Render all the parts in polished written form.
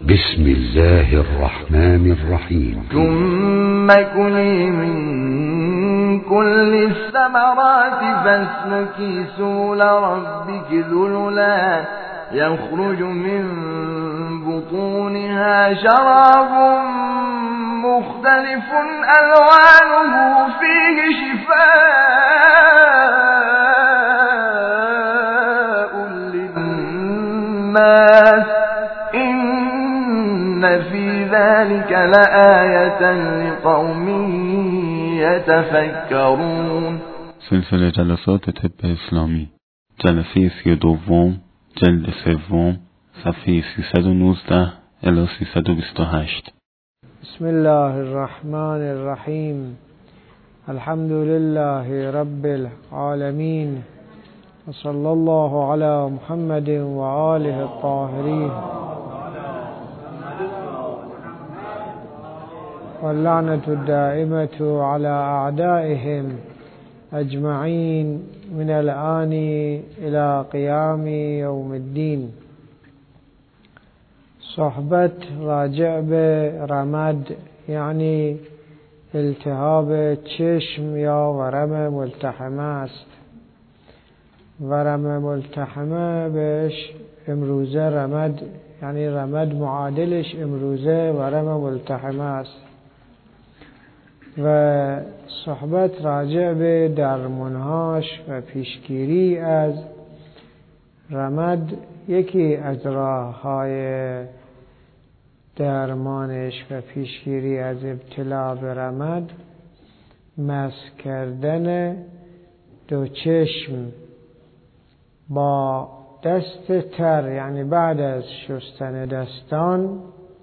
بسم الله الرحمن الرحيم. ثم كلي من كل الثمرات فاسلكي سبل ربك ذللا يخرج من بطونها شراب مختلف ألوانه فيه شفاء للناس إن في ذلك لآية لقوم يتفكرون. سلسله جلسات طب اسلامی، جلسه 32، جلد 3، صفحه 319 الی 328. بسم الله الرحمن الرحیم. الحمد لله رب العالمین و صلی الله علی محمد و آله الطاهرین واللعنة الدائمة على أعدائهم أجمعين من الآن إلى قيام يوم الدين. صحبت راجع به رمد یعنی التهاب چشم یا ورم ملتحمه است. ورم ملتحمه بهش امروزه رمد، یعنی رمد معادلش امروزه ورم ملتحمه است. و صحبت راجع به درمانهاش و پیشگیری از رمد. یکی از راه‌های درمانش و پیشگیری از ابتلا به رمد مس کردن دو چشم با دست تر، یعنی بعد از شستن دستان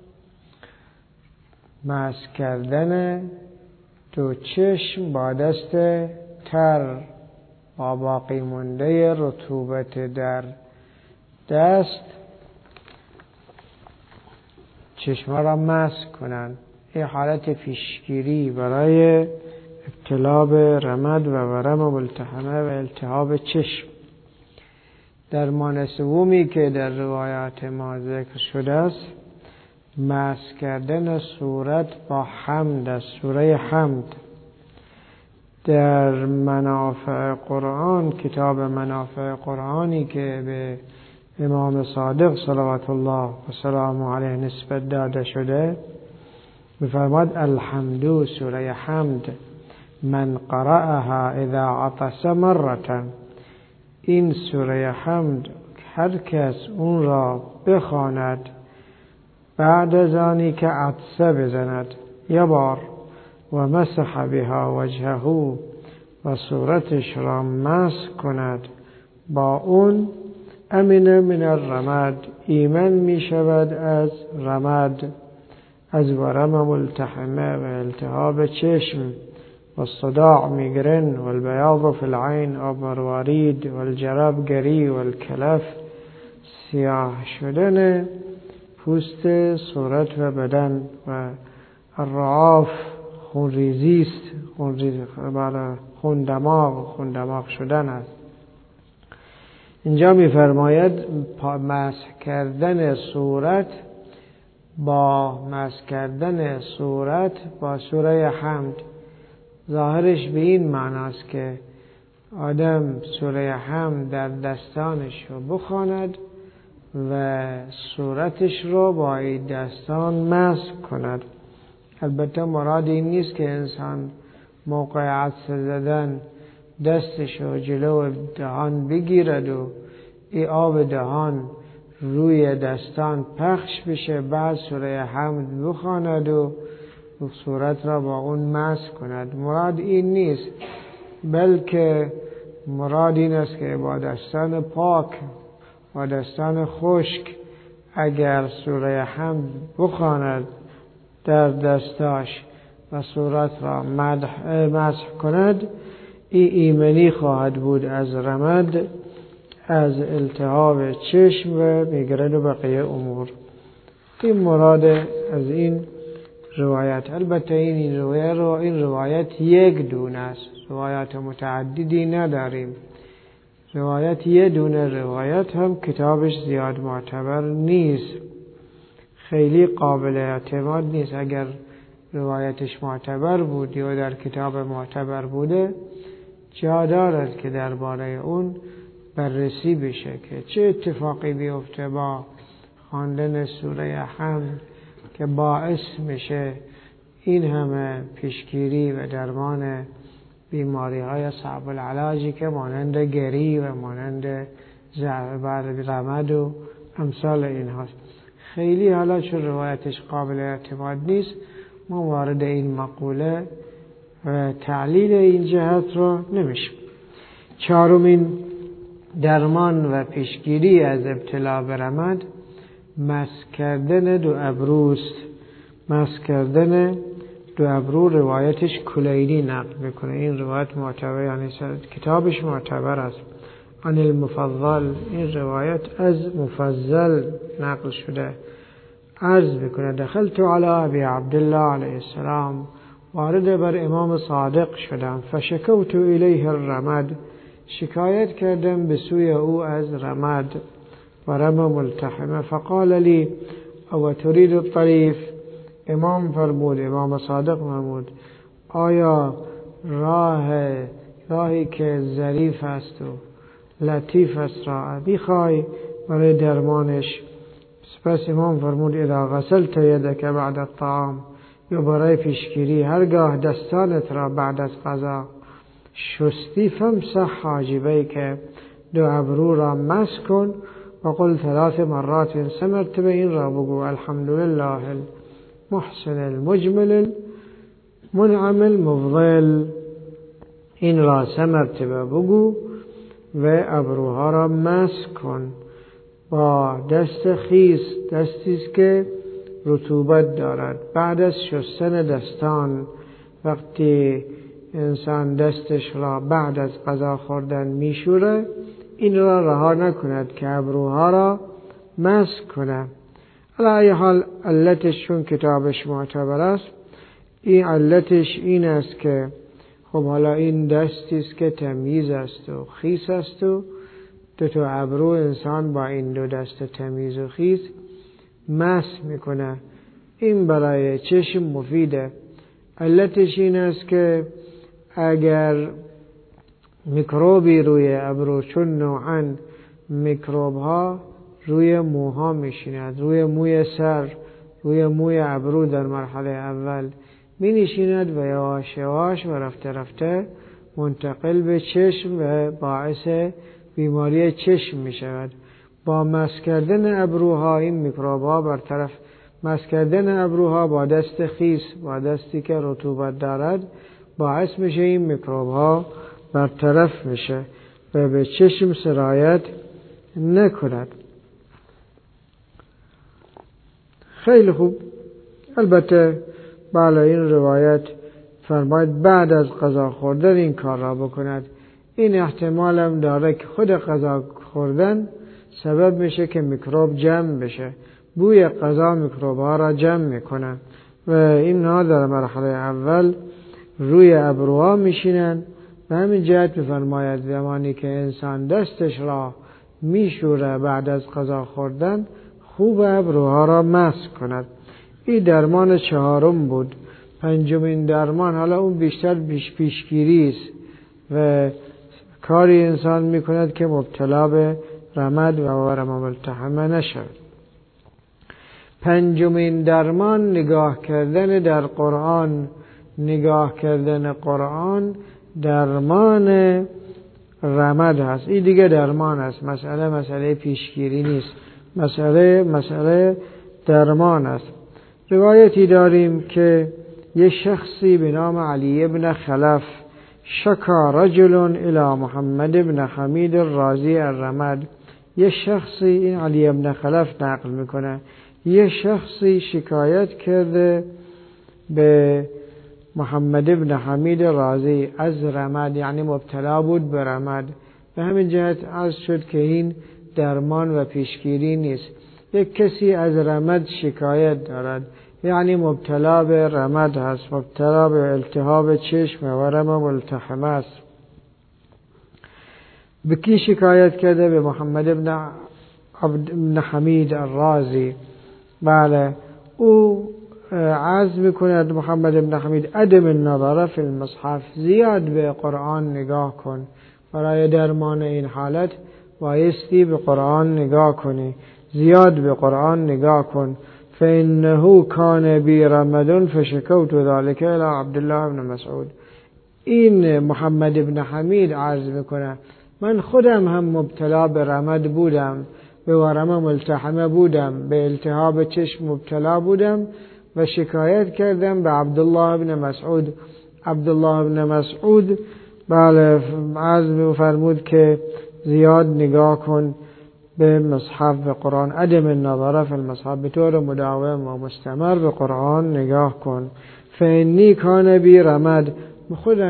مس کردن دو چشم با دست تر با باقی مونده رطوبت در دست چشم را مس کنند. این حالت پیشگیری برای ابتلا به رمد و ورم ملتحمه و التهاب چشم. درمان سومی که در روایات ما ذکر شده است مس کردن صورت با حمد از سوره حمد. در منافع قرآن، کتاب منافع قرآنی که به امام صادق صلوات الله و سلام علیه نسبت داده شده می‌فرماد الحمد، سوره حمد، من قرأها اذا عطس مرة. این سوره حمد هر کس اون را بخواند بعد از آنی که عطسه بزند یه بار و مسح بها وجهه و صورتش را مسح کند با اون، امن من الرمد، ایمن می شود از رمد، از ورم ملتحمه و التهاب چشم و صداع میگرن و البیاض فی العین و مروارید و الجرب گری و الکلف، سیاه شدن پوست صورت و بدن و الرعاف خونریزی است، خون دماغ شدن است. اینجا می‌فرماید مسح کردن صورت با سوره حمد ظاهرش به این معناست که آدم سوره حمد در دستانش رو بخواند و صورتش رو با این دستان مسح کند. البته مراد این نیست که انسان موقع عطسه زدن دستش رو جلو دهان بگیرد و این آب دهان روی دستان پخش بشه بعد سوره حمد بخواند و صورت را با اون مسح کند. مراد این نیست، بلکه مراد این است که با دستان پاک و دستان خشک اگر سوره حمد بخواند در دستاش و صورت را مسح کند، این ایمنی خواهد بود از رمد، از التهاب چشم و میگرن و بقیه امور. این مراد از این روایت. البته این روایت یک دونه است، روایت متعددی نداریم. روایت یه دونه روایت هم کتابش زیاد معتبر نیست. خیلی قابل اعتماد نیست. اگر روایتش معتبر بود یا در کتاب معتبر بوده، جا دارد که درباره اون بررسی بشه که چه اتفاقی بیفته با خواندن سوره حمد که باعث میشه این همه پیشگیری و درمان بیماری های صعب العلاجی که مانند گری و مانند رمد و امثال این هاست. خیلی حالا چون روایتش قابل اعتماد نیست، ما وارد این مقوله و تعلیل این جهت رو نمیشیم. چهارمین درمان و پیشگیری از ابتلا به رمد مسح کردن دو ابروست. مسح کردن دو ابرو روایتش کلینی نقل میکنه. این روایت معتبر، یعنی کتابش معتبر است. عن المفضل، این روایت از مفضل نقل شده. عرض میکنه دخلت علی ابی عبدالله علیه السلام، وارد بر امام صادق شدم. فشکوت الیه الرمد، شکایت کردم به سوی او از رمد و رم ملتحمه. فقال لی او تريد الطریف، امام فرمود، امام صادق فرمود آیا راهی که ظریف است و لطیف است را میخوای برای درمانش؟ سپس امام فرمود اذا غسلت یدک بعد الطعام، یا برای پیشگیری هرگاه دستانت را بعد از غذا شستی، فامسح حاجبیک، دو ابرو را مسح کن و قل 3 مرات، 3 مرتبه این را بگو الحمدلله المحسن المجمل المنعم المفضل، این را 3 مرتبه بگو و ابروها را مسح کن با دست خیس، دستیست که رطوبت دارد. بعد از شستن دستان، وقتی انسان دستش را بعد از غذا خوردن میشوره، این را رها نکند که ابروها را مسح کند. علی حال علتش چون کتابش معتبر است، این علتش این است که خب حالا این دستیست که تمیز است و خیس است و دو تا ابرو انسان با این دو دست تمیز و خیس مسح میکنه. این برای چشم مفیده. علتش این است که اگر میکروبی روی ابرو، چون نوعاً میکروب ها روی موها میشیند، روی موی سر، روی موی ابرو در مرحله اول می نشیند و یواش یواش و رفته رفته منتقل به چشم و باعث بیماری چشم می شود. با مسح کردن ابروها این میکروب‌ها برطرف، مسح کردن ابروها با دست خیس، با دستی که رطوبت دارد، باعث میشه این میکروب‌ها برطرف میشه و به چشم سرایت نکند. خیلی خوب. البته بالا این روایت فرماید بعد از غذا خوردن این کار را بکند. این احتمال هم داره که خود غذا خوردن سبب میشه که میکروب جمع بشه. بوی غذا میکروب ها را جمع میکنن و اینها در مرحله اول روی ابروها میشینن. به همین جهت میفرماید زمانی که انسان دستش را میشوره بعد از غذا خوردن، خوب ابروها را مسح کند. این درمان 4 بود. 5مین درمان، حالا اون بیشتر پیشگیری است و کاری انسان میکند که مبتلا به رمد و ورم ملتحمه نشود. 5مین درمان نگاه کردن در قرآن. نگاه کردن قرآن درمان رمد هست. این دیگه درمان است. مسئله پیشگیری نیست. مسئله درمان است. روایتی داریم که یه شخصی به نام علی ابن خلف شکا رجل الى محمد ابن حمید الرازی الرمد. یه شخصی، این علی ابن خلف نقل میکنه، یه شخصی شکایت کرده به محمد ابن حمید رازی از رمد، یعنی مبتلا بود به رمد. به همین جهت عرض شد که این درمان و پیشگیری نیست. یک کسی از رمد شکایت دارد، یعنی مبتلا به رمد هست، مبتلا به التهاب چشم و ورم ملتحمه است. به کی شکایت کرده؟ به محمد ابن حمید الرازی. بله او عرض میکند محمد بن حمید عدم النظر فی المصحف، زیاد به قرآن نگاه کن. برای درمان این حالت بایستی به قرآن نگاه کنی، زیاد به قرآن نگاه کن. فإنه کان بی رمد فشکوت ذلك الی عبدالله بن مسعود. این محمد بن حمید عرض میکنه من خودم هم مبتلا به رمد بودم، به ورم ملتحمه بودم، به التهاب چشم مبتلا بودم و شکایت کردم به عبدالله بن مسعود. عبدالله بن مسعود بله عرض فرمود که زیاد نگاه کن به مصحف به قرآن، عدم النظر فی المصحف، به طور مداوم و مستمر به قرآن نگاه کن. فانی کان بی رمد، خود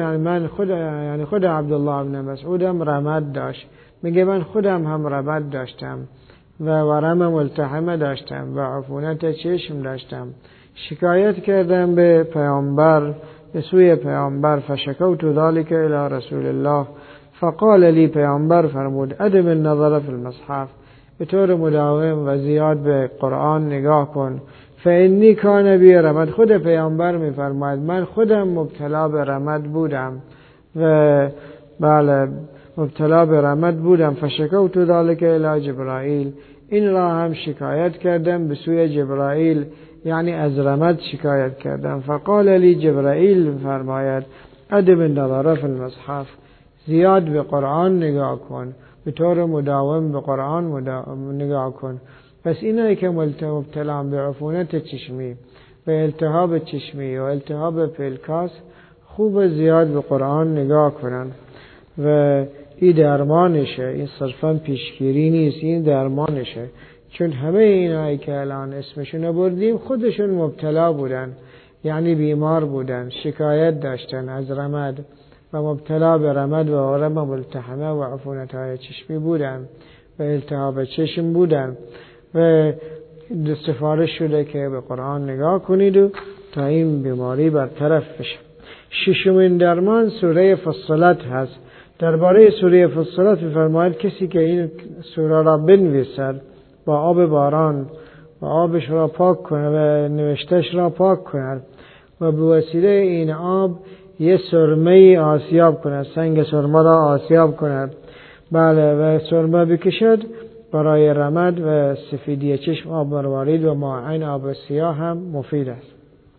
عبدالله بن مسعودم رمد داشت، میگه من خودم هم رمد داشتم و ورم ملتحمه داشتم و عفونت چشم داشتم. شکایت کردم به پیامبر، به سوی پیامبر. فشکوت ذلك الی رسول الله فقال لی، پیامبر فرمود عدم النظر فی المصحف، به طور مداوم و زیاد به قرآن نگاه کن. فانی کان بی رمد، خود پیامبر میفرماید من خودم مبتلا به رمد بودم و بله مبتلا به رمد بودم. فشکوت ذلك الی جبرائیل، این را هم شکایت کردم به سوی جبرائیل، یعنی از رمد شکایت کردم. فقال لی، جبرائیل فرماید عدم النظر فی المصحف، زیاد به قرآن نگاه کن، به طور مداوم به قرآن نگاه کن. پس اینایی که مبتلا به عفونت چشمی و التهاب چشمی و التهاب پلکاس خوب زیاد به قرآن نگاه کنن و این درمانشه، این صرفا پیشگیری نیست، این درمانشه. چون همه اینایی که الان اسمشون بردیم خودشون مبتلا بودن، یعنی بیمار بودن، شکایت داشتن از رمد و مبتلا به رمد و ورم ملتحمه و عفونت‌های چشمی بودن و التهاب چشم بودن و سفارش شده که به قرآن نگاه کنید و تا این بیماری برطرف بشه. ششمین درمان سوره فصلت هست. درباره سوره فصلت می‌فرماید کسی که این سوره را بنویسد با آب باران و آبش را پاک کنه و نوشتش را پاک کند و به وسیله این آب یه سرمه آسیاب کند، سنگ سرمه را آسیاب کند بله و سرمه بکشد، برای رمد و سفیدی چشم آب مروارید و ماعین آب سیاه هم مفید است.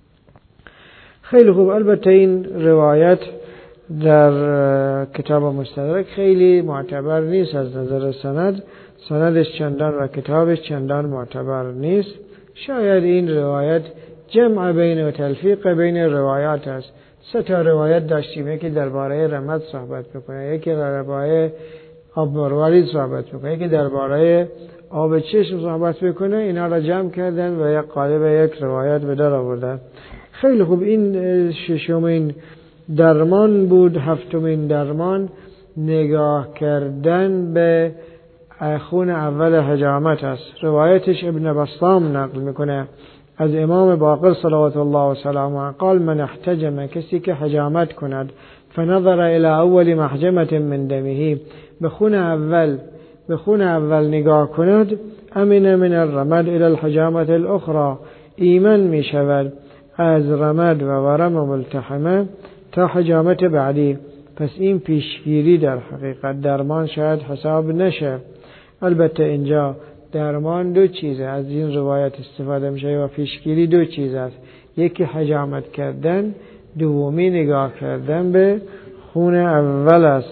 خیلی خوب. البته این روایت در کتاب مستدرک خیلی معتبر نیست از نظر سندش چندان و کتابش چندان معتبر نیست. شاید این روایت جمع بین و تلفیق بین روایات است. 3 روایت داشتیم، یکی درباره رمد صحبت میکنه، یکی درباره آب مروارید صحبت میکنه، یکی درباره آب چشم صحبت میکنه. اینا را جمع کردن و یک قالب یک روایت به در آوردن. خیلی خوب. این ششمین درمان بود. هفتمین درمان نگاه کردن به خون اول حجامت است. روایتش ابن بسطام نقل میکنه از امام باقر صلوات الله و سلامه قال من احتجم، کسی که حجامت کند فنظر الى اول محجمة من دمه، به خون اول نگاه کند، امن من الرمد الى الحجامة الاخرى، ایمن می شود از رمد و ورم ملتحمه تا حجامت بعدی. پس این پیشگیری در حقیقت درمان شاید حساب نشه. البته اینجا درمان 2 چیزه، از این روایت استفاده میشه و پیشگیری 2 چیز است. یکی حجامت کردن، دومی نگاه کردن به خون اول است.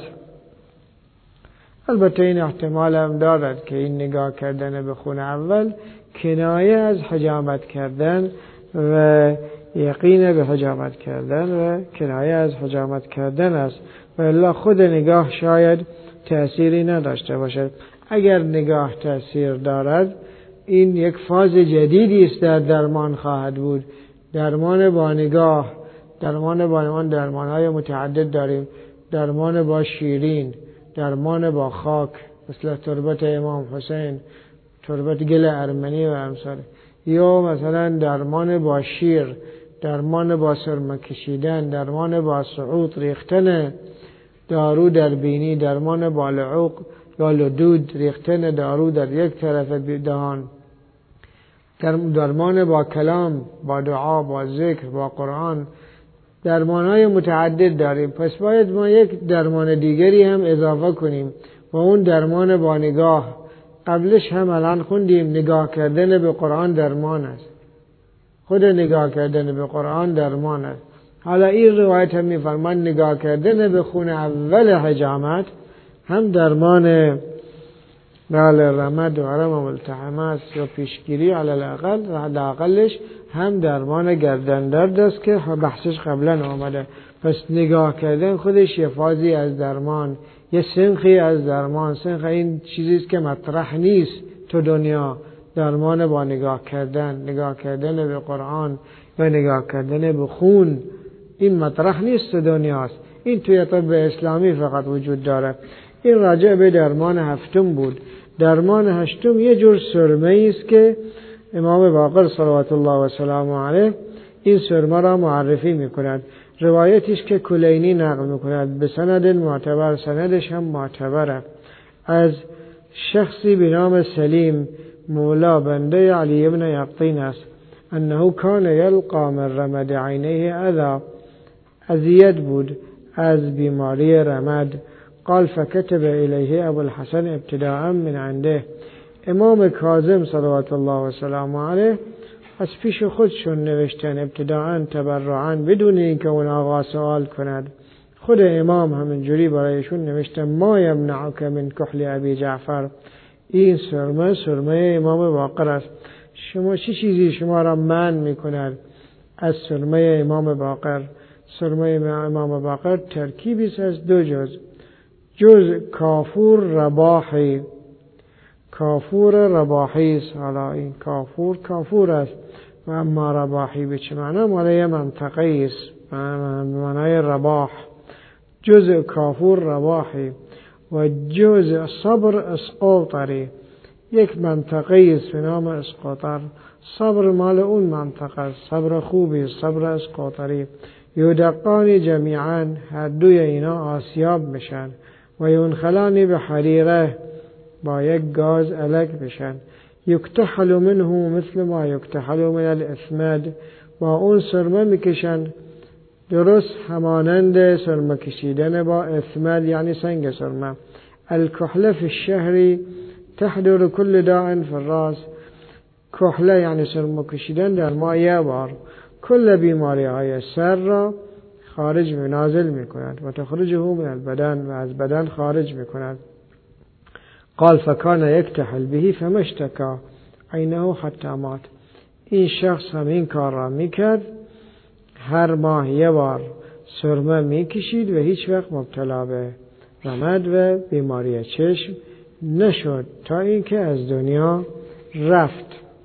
البته این احتمال هم دارد که این نگاه کردن به خون اول کنایه از حجامت کردن و یقین به حجامت کردن و کنایه از حجامت کردن است و الا خود نگاه شاید تأثیری نداشته باشد. اگر نگاه تأثیر دارد این یک فاز جدیدی است در درمان خواهد بود. درمان با نگاه، درمان‌های متعدد داریم. درمان با شیرین، درمان با خاک مثل تربت امام حسین، تربت گل ارمنی و امثال، یا مثلا درمان با شیر، درمان با سرمه کشیدن، درمان با صعود ریختن دارو در بینی، درمان با لعوق یا لدود ریختن دارو در یک طرف دهان. درمان با کلام، با دعا، با ذکر، با قرآن، درمانهای متعدد داریم. پس باید ما یک درمان دیگری هم اضافه کنیم و اون درمان با نگاه. قبلش هم الان خوندیم نگاه کردن به قرآن درمان است. خود نگاه کردن به قرآن درمان است. حالا این روایت هم می‌فرماید نگاه کردن به خون اول حجامت هم درمان رمد و ورم و ملتحمه است یا پیشگیری حداقلش هم درمان گردن درد است که بحثش قبلا آمده. پس نگاه کردن خودش یه فازی از درمان، یه سنخی از درمان. سنخ این چیزیست که مطرح نیست تو دنیا. درمان با نگاه کردن به قرآن و نگاه کردن به خون، این مطرح نیست تو دنیاست. این توی طب اسلامی فقط وجود داره. این راجع به درمان هفتم بود. درمان هشتم یه جور سرمه است که امام باقر صلوات الله و سلام علیه این سرمه را معرفی میکند. روایتیش که کلینی نقل میکند به سند معتبر، سندش هم معتبره، از شخصی به نام سلیم مولا بنده علی ابن یقطین است. انه کان یلقا من رمد عینه اذا، اذیت بود از بیماری رمد. قال فكتب الیه ابو الحسن ابتداء من عنده. امام کاظم صلوات الله و سلام علیه از پیش خودشون نوشتن ابتداء تبرعا، بدون اینکه اون آقا سوال کند. خود امام همینجوری برایشون نوشتن ما یمنعک من کحل ابی جعفر. این سرمه امام باقر است. شما چه چیزی شما را منع میکند از سرمه امام باقر؟ سرمه امام باقر ترکیبی است از دو جز کافور رباحی. کافور رباحی است. حالا این کافور است و اما رباحی به چه معنی؟ معنی منطقه است، معنی رباح. جز کافور رباحی و جز صبر اسقاطری، یک منطقه است به نام اسقاطر. صبر مال اون منطقه است، صبر خوبی است، صبر اسقاطری. یدقان جمیعا، هر دوی اینا آسیاب میشن. و ینخلانی به حریره، با یک گاز الک بشن. یکتحل منه مثل ما یکتحل من الاسمد، با اون سرمه میکشن درست همانند سرمه کشیدن با اسمد، یعنی سنگ سرمه. الکحله فی الشهر تحضر کل داء فی الراس. کحله یعنی سرمه کشیدن در ماه یک بار کل بیماری های سر را خارج نازل می کند و تخرجه من البدن، و از بدن خارج می کند. قال فکان یکتحل بهی فمشتکا عینه حتی مات. این شخص هم این کار را می کرد، هر ماه یک بار سرمه می کشید و هیچ وقت مبتلا به رمد و بیماری چشم نشد تا اینکه از دنیا رفت.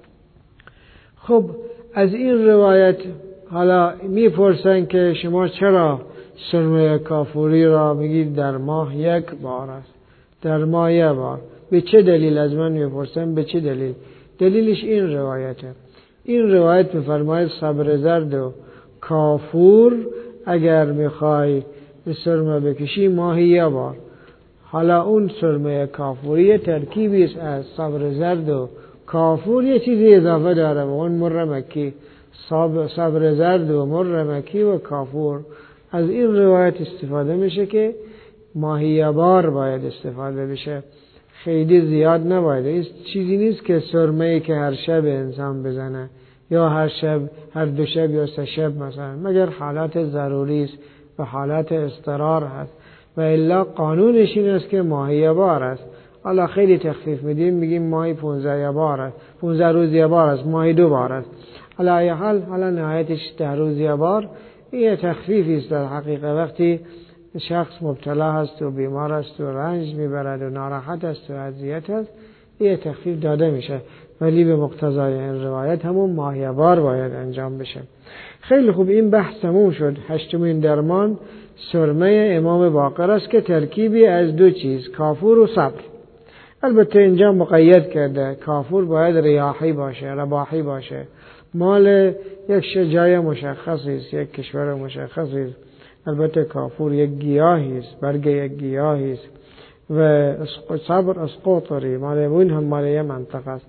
خب از این روایت حالا میپرسن که شما چرا سرمه کافوری را میگید در ماه یک بار است؟ در ماه یک بار به چه دلیل؟ از من میپرسن به چه دلیل؟ دلیلش این روایته. این روایت میفرماید صبر زرد و کافور اگر میخوای به سرمه بکشی ماهی یک بار. حالا اون سرمه کافوری ترکیبی است از صبر زرد و کافور، یه چیزی اضافه داره و اون مر مکی. صبر زرد و مر مکی و کافور. از این روایت استفاده میشه که ماهی یک بار باید استفاده بشه، خیلی زیاد نباید. این چیزی نیست که سرمه‌ای که هر شب انسان بزنه یا هر شب، هر دو شب یا سه شب مثلا، مگر حالات ضروری است و حالات اضطرار هست، و الا قانونش این است که ماهی یک بار است. حالا خیلی تخفیف میدیم، میگیم ماهی 15 بار است، 15 روز یک بار است، ماهی 2 بار است. حالا نهایتش 10 روز یک بار. این تخفیفی است در حقیقت. وقتی شخص مبتلا هست و بیمار است و رنج میبرد و ناراحت است و اذیت است، این تخفیف داده میشه، ولی به مقتضای این روایت همون ماهی یک بار باید انجام بشه. خیلی خوب، این بحث تموم شد. هشتمین درمان سرمه امام باقر است که ترکیبی از دو چیز، کافور و صبر. البته اینجا مقید کرده کافور باید ریاحی باشه، رباحی باشه، مال یک جای مشخصی است، یک کشور مشخصی است. البته کافور یک گیاهی است، برگ یک گیاهی است، و صبر اسقاطری مال اون هم مال یک منطقه است.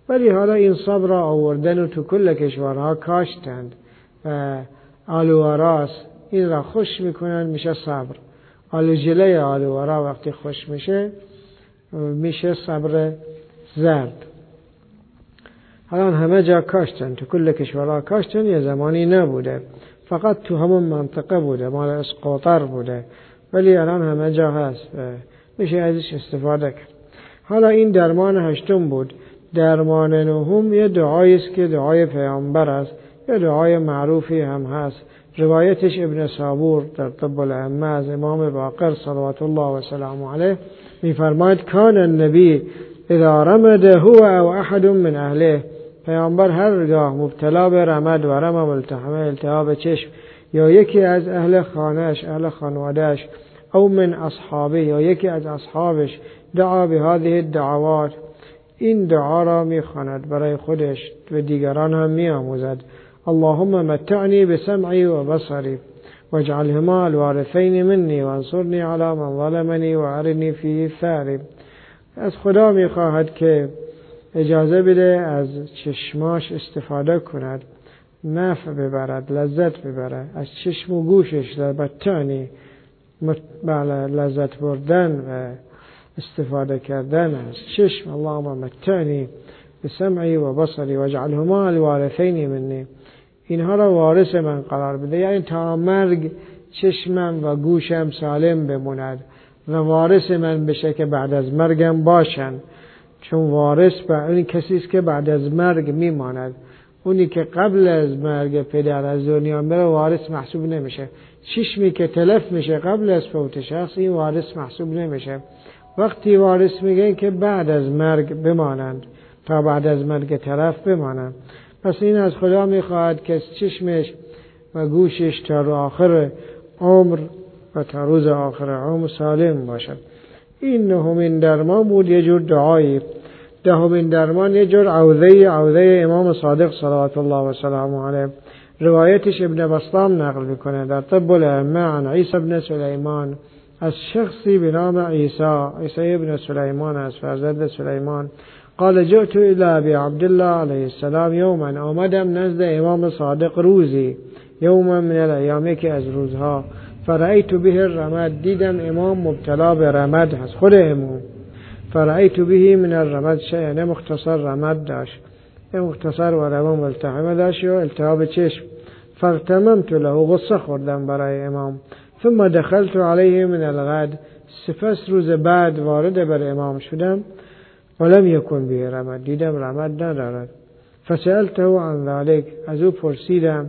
ولی حالا این صبر را آوردن و تو کل کشورها کاشتند و آلووراس این را خوش میکنن، میشه صبر. آلو جلوی آلوورا وقتی خوش میشه میشه صبر زرد. الان همه جا کاشتن، تو کل کشورها کاشتن. یه زمانی نبوده، فقط تو همون منطقه بوده، مال اسقاطر بوده، ولی الان همه جا هست و میشه ازش استفاده کرد. حالا این درمان هشتم بود. درمان نهم یه دعایی است که دعای پیامبر است، یه دعای معروفی هم هست. روایتش ابن صابور در طب الائمه از امام باقر صلوات الله و سلامه علیه میفرماید کان النبی اذا رمد هو او احد من اهله. پیامبر هرگاه مبتلا به رمد و رم ملتحمه التهاب چشم یا یکی از اهل خانهش، اهل خانوادهش، او من اصحابه یا یکی از اصحابش، دعا به هذه الدعوات، این دعا را میخواند برای خودش و دیگران هم میآموزد. اللهم متعنی بسمعی و بصری واجعلهما الوارثین منی وانصرنی علی من ظلمنی و ارنی فیه ثاری. از خدا میخواهد که اجازه بده از چشماش استفاده کند، نفع ببرد، لذت ببرد از چشم و گوشش. متعنی لذت بردن و استفاده کردن از چشم. اللهم متعنی بسمعی و بصری واجعلهما الوارثین منی، اینها را وارث من قرار بده، یعنی تا مرگ چشمم و گوشم سالم بموند و وارث من بشه که بعد از مرگم باشن. چون وارث اون کسی است که بعد از مرگ میماند. اونی که قبل از مرگ پدر از دنیا میره وارث محسوب نمیشه. چشمی که تلف میشه قبل از فوت شخص این وارث محسوب نمیشه. وقتی وارث میگن که بعد از مرگ بمانند، تا بعد از مرگ طرف بمانند. پس این از خدا میخواهد که چشمش و گوشش تا آخر عمر و تا روز آخر عمر سالم باشد. این نهمین درمان بود، یه جور دعایی. دهمین درمان یه جور عوضه امام صادق صلوات الله و سلامه علیه. روایتش ابن بسطام نقل میکنه در طب الائمه عن عیسی ابن سلیمان، از شخصی به نام عیسی ابن سلیمان، از فرزند سلیمان. قال جئت الى ابي عبد الله علیه السلام یوما، آمدم نزد امام صادق روزی، یوما من الایام که از روزها، فرأیت به الرمد، دیدم امام مبتلا به رمد هست، خود امام. فرأیت به من الرمد شیئا، مختصر رمد داشت، مختصر و رمد ملتحمه داشت و التهاب چشم. فاغتممت له، غصه خوردم برای امام. ثم دخلت علیه من الغد، سپس روز بعد وارد بر امام شدم. ولم یکن به رمد، دیدم رمد ندارد. فسألته عن ذلك، از او پرسیدم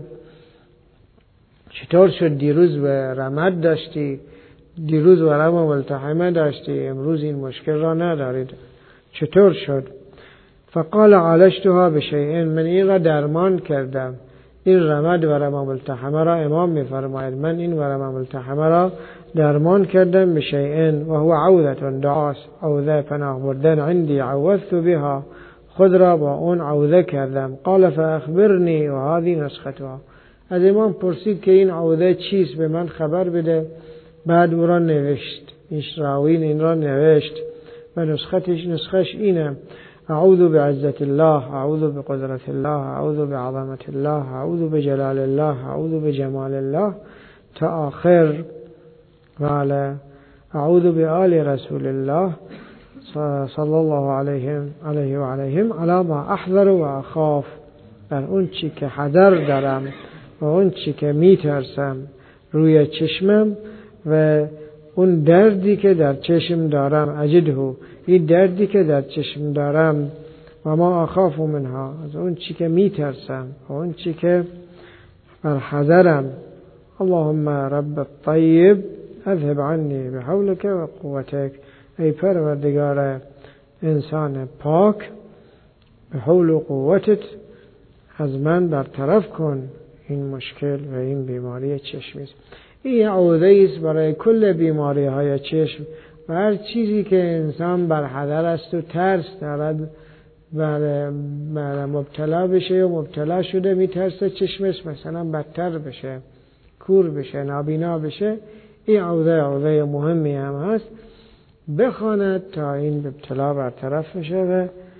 چطور شد دیروز به رمد داشتی، دیروز به رمد ملتحمه داشتی، امروز این مشکل را ندارید، چطور شد؟ فقال عالجتها بشیء، من این را درمان کردم. این رمد و رمد ملتحمه را امام میفرماید من این و رمد ملتحمه را درمان کردم بشیء و هو عوذة، دعاست. عوذه پناه بردن، عندي عوذت بها، خود را با اون عوذه کردم. قال فاخبرنی و هذه نسختها، از امام پرسید که این عوذه چیست، به من خبر بده. بعد او را نوشت، راوین این را نوشت و نسخش اینه: اعوذ بعزت الله، اعوذ بقدرت الله، اعوذ بعظمت الله، اعوذ بجلال الله، اعوذ بجمال الله، تا آخر. وعلى اعوذ بآل رسول الله صلی الله علیه و علیهم علی ما احذر و اخاف، بر اون چی که حذر دارم و اون چی که میترسم روی چشمم و اون دردی که در چشم دارم. اجده، این دردی که در چشم دارم. و ما اخاف منها، از اون چی که میترسم و اون چی که بر حذرم. اللهم رب الطیب اذهب عنی بحولک و قوتک، ای پروردگار انسان پاک، به حول و قوتت از من برطرف کن این مشکل و این بیماری چشمی است. این عوضه است برای کل بیماری های چشم و هر چیزی که انسان بر حذر است و ترس دارد بر مبتلا بشه و مبتلا شده، میترسه چشمش مثلا بدتر بشه، کور بشه، نابینا بشه. این عوضه مهمی هم هست، بخواند تا این ابتلا برطرف بشه و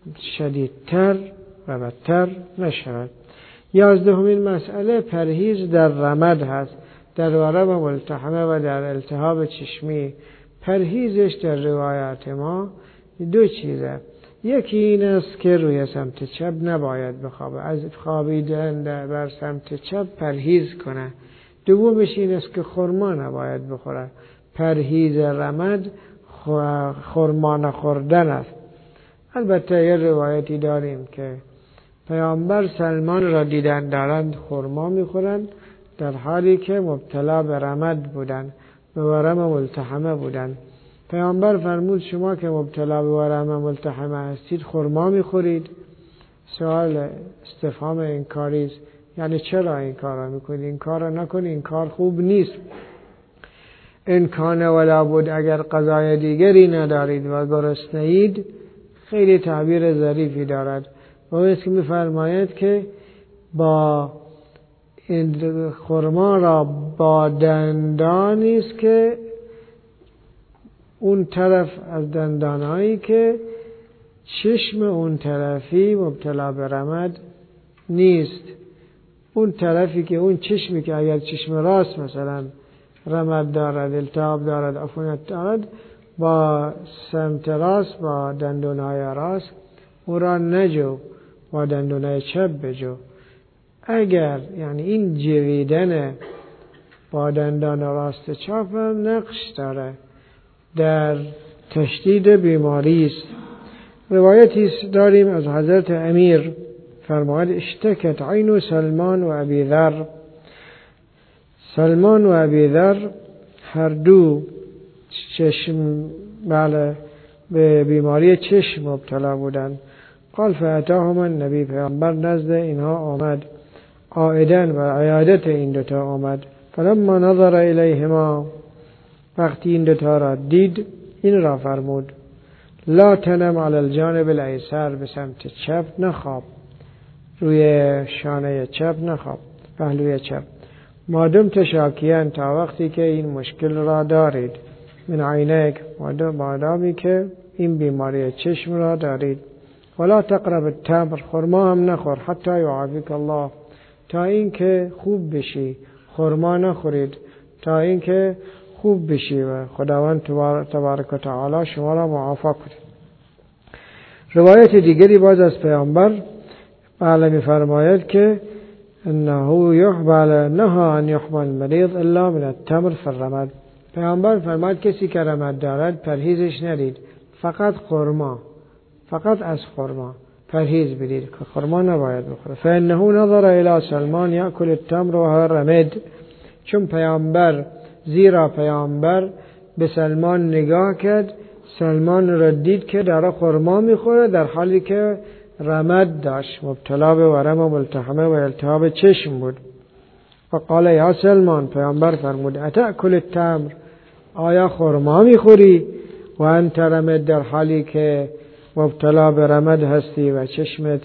شدیدتر و بدتر نشود. 11مین مسئله پرهیز در رمد هست، در ورم ملتحمه و در التهاب چشمی. پرهیزش در روایات ما دو چیزه. یکی این است که روی سمت چپ نباید بخوابه، از خوابیدن بر سمت چپ پرهیز کنه. دومش این است که خرما نباید بخوره. پرهیز رمد خرما نخوردن است. البته یه روایتی داریم که پیامبر سلمان را دیدن دارند خرما میخورند در حالی که مبتلا به رمد بودند، به ورم ملتحمه بودند. پیامبر فرمود شما که مبتلا به ورم ملتحمه هستید خرما میخورید؟ سوال استفهام انکاری است. یعنی چرا این کار را میکنید؟ این کار را نکنید، این کار خوب نیست. انکان ولا بود، اگر غذای دیگری ندارید و گرسنه‌اید، خیلی تعبیر ظریفی دارد. و است که میفرماید که با این خرما را با دندانی است که اون طرف از دندانهایی که چشم اون طرفی مبتلا به رمد نیست. اون طرفی که اون چشمی که اگر چشم راست مثلا رمد دارد، التهاب دارد، عفونت دارد، با سمت راست با دندانهای راست او را نجو، با دندانهای چپ بجو. اگر یعنی این جویدن با دندان راست چپ هم نقش داره در تشدید بیماری است. روایتی داریم از حضرت امیر فرمود اشتکت عین سلمان و ابی ذر. سلمان و ابی ذر هر دو چشم به بیماری چشم مبتلا بودند. قال فاتاهما النبی، پیامبر نزد اینها آمد، عائدن و عیادت این دوتا آمد. فلما نظر الیهما، وقتی این دوتا را دید این را فرمود لا تنم علی الجانب الایسر، به سمت چپ نخواب، روی شانه چپ نخواب، پهلوی چپ. مادم تشاکیان، تا وقتی که این مشکل را دارید، من عینک، مادامی که این بیماری چشم را دارید. ولا تقرب التمر، خرما هم نخور، حتی یعافیک الله، تا این که خوب بشی. خرما نخورید تا این که خوب بشی و خداوند تبارک و تعالی شما را معافا کنید. روایت دیگری باز از پیامبر می فرماید که انه یحبل نهى ان يحمل المریض الا من التمر في الرمد. پیامبر فرماید کسی که رمد دارد پرهیزش ندید، فقط خرما، فقط از خرما پرهیز بدید که خرما نباید بخوره. فانه نظر الى سلمان یاکل التمر و هو رمد، چون زیرا پیامبر به سلمان نگاه کرد، سلمان را دید که داره خرما میخوره در حالی که رمد داشت، مبتلا به ورم و ملتحمه و التهاب چشم بود. و قال یا سلمان، پیامبر فرمود اتأکل التمر، آیا خرما میخوری و انت رمد، در حالی که مبتلا به رمد هستی و چشمت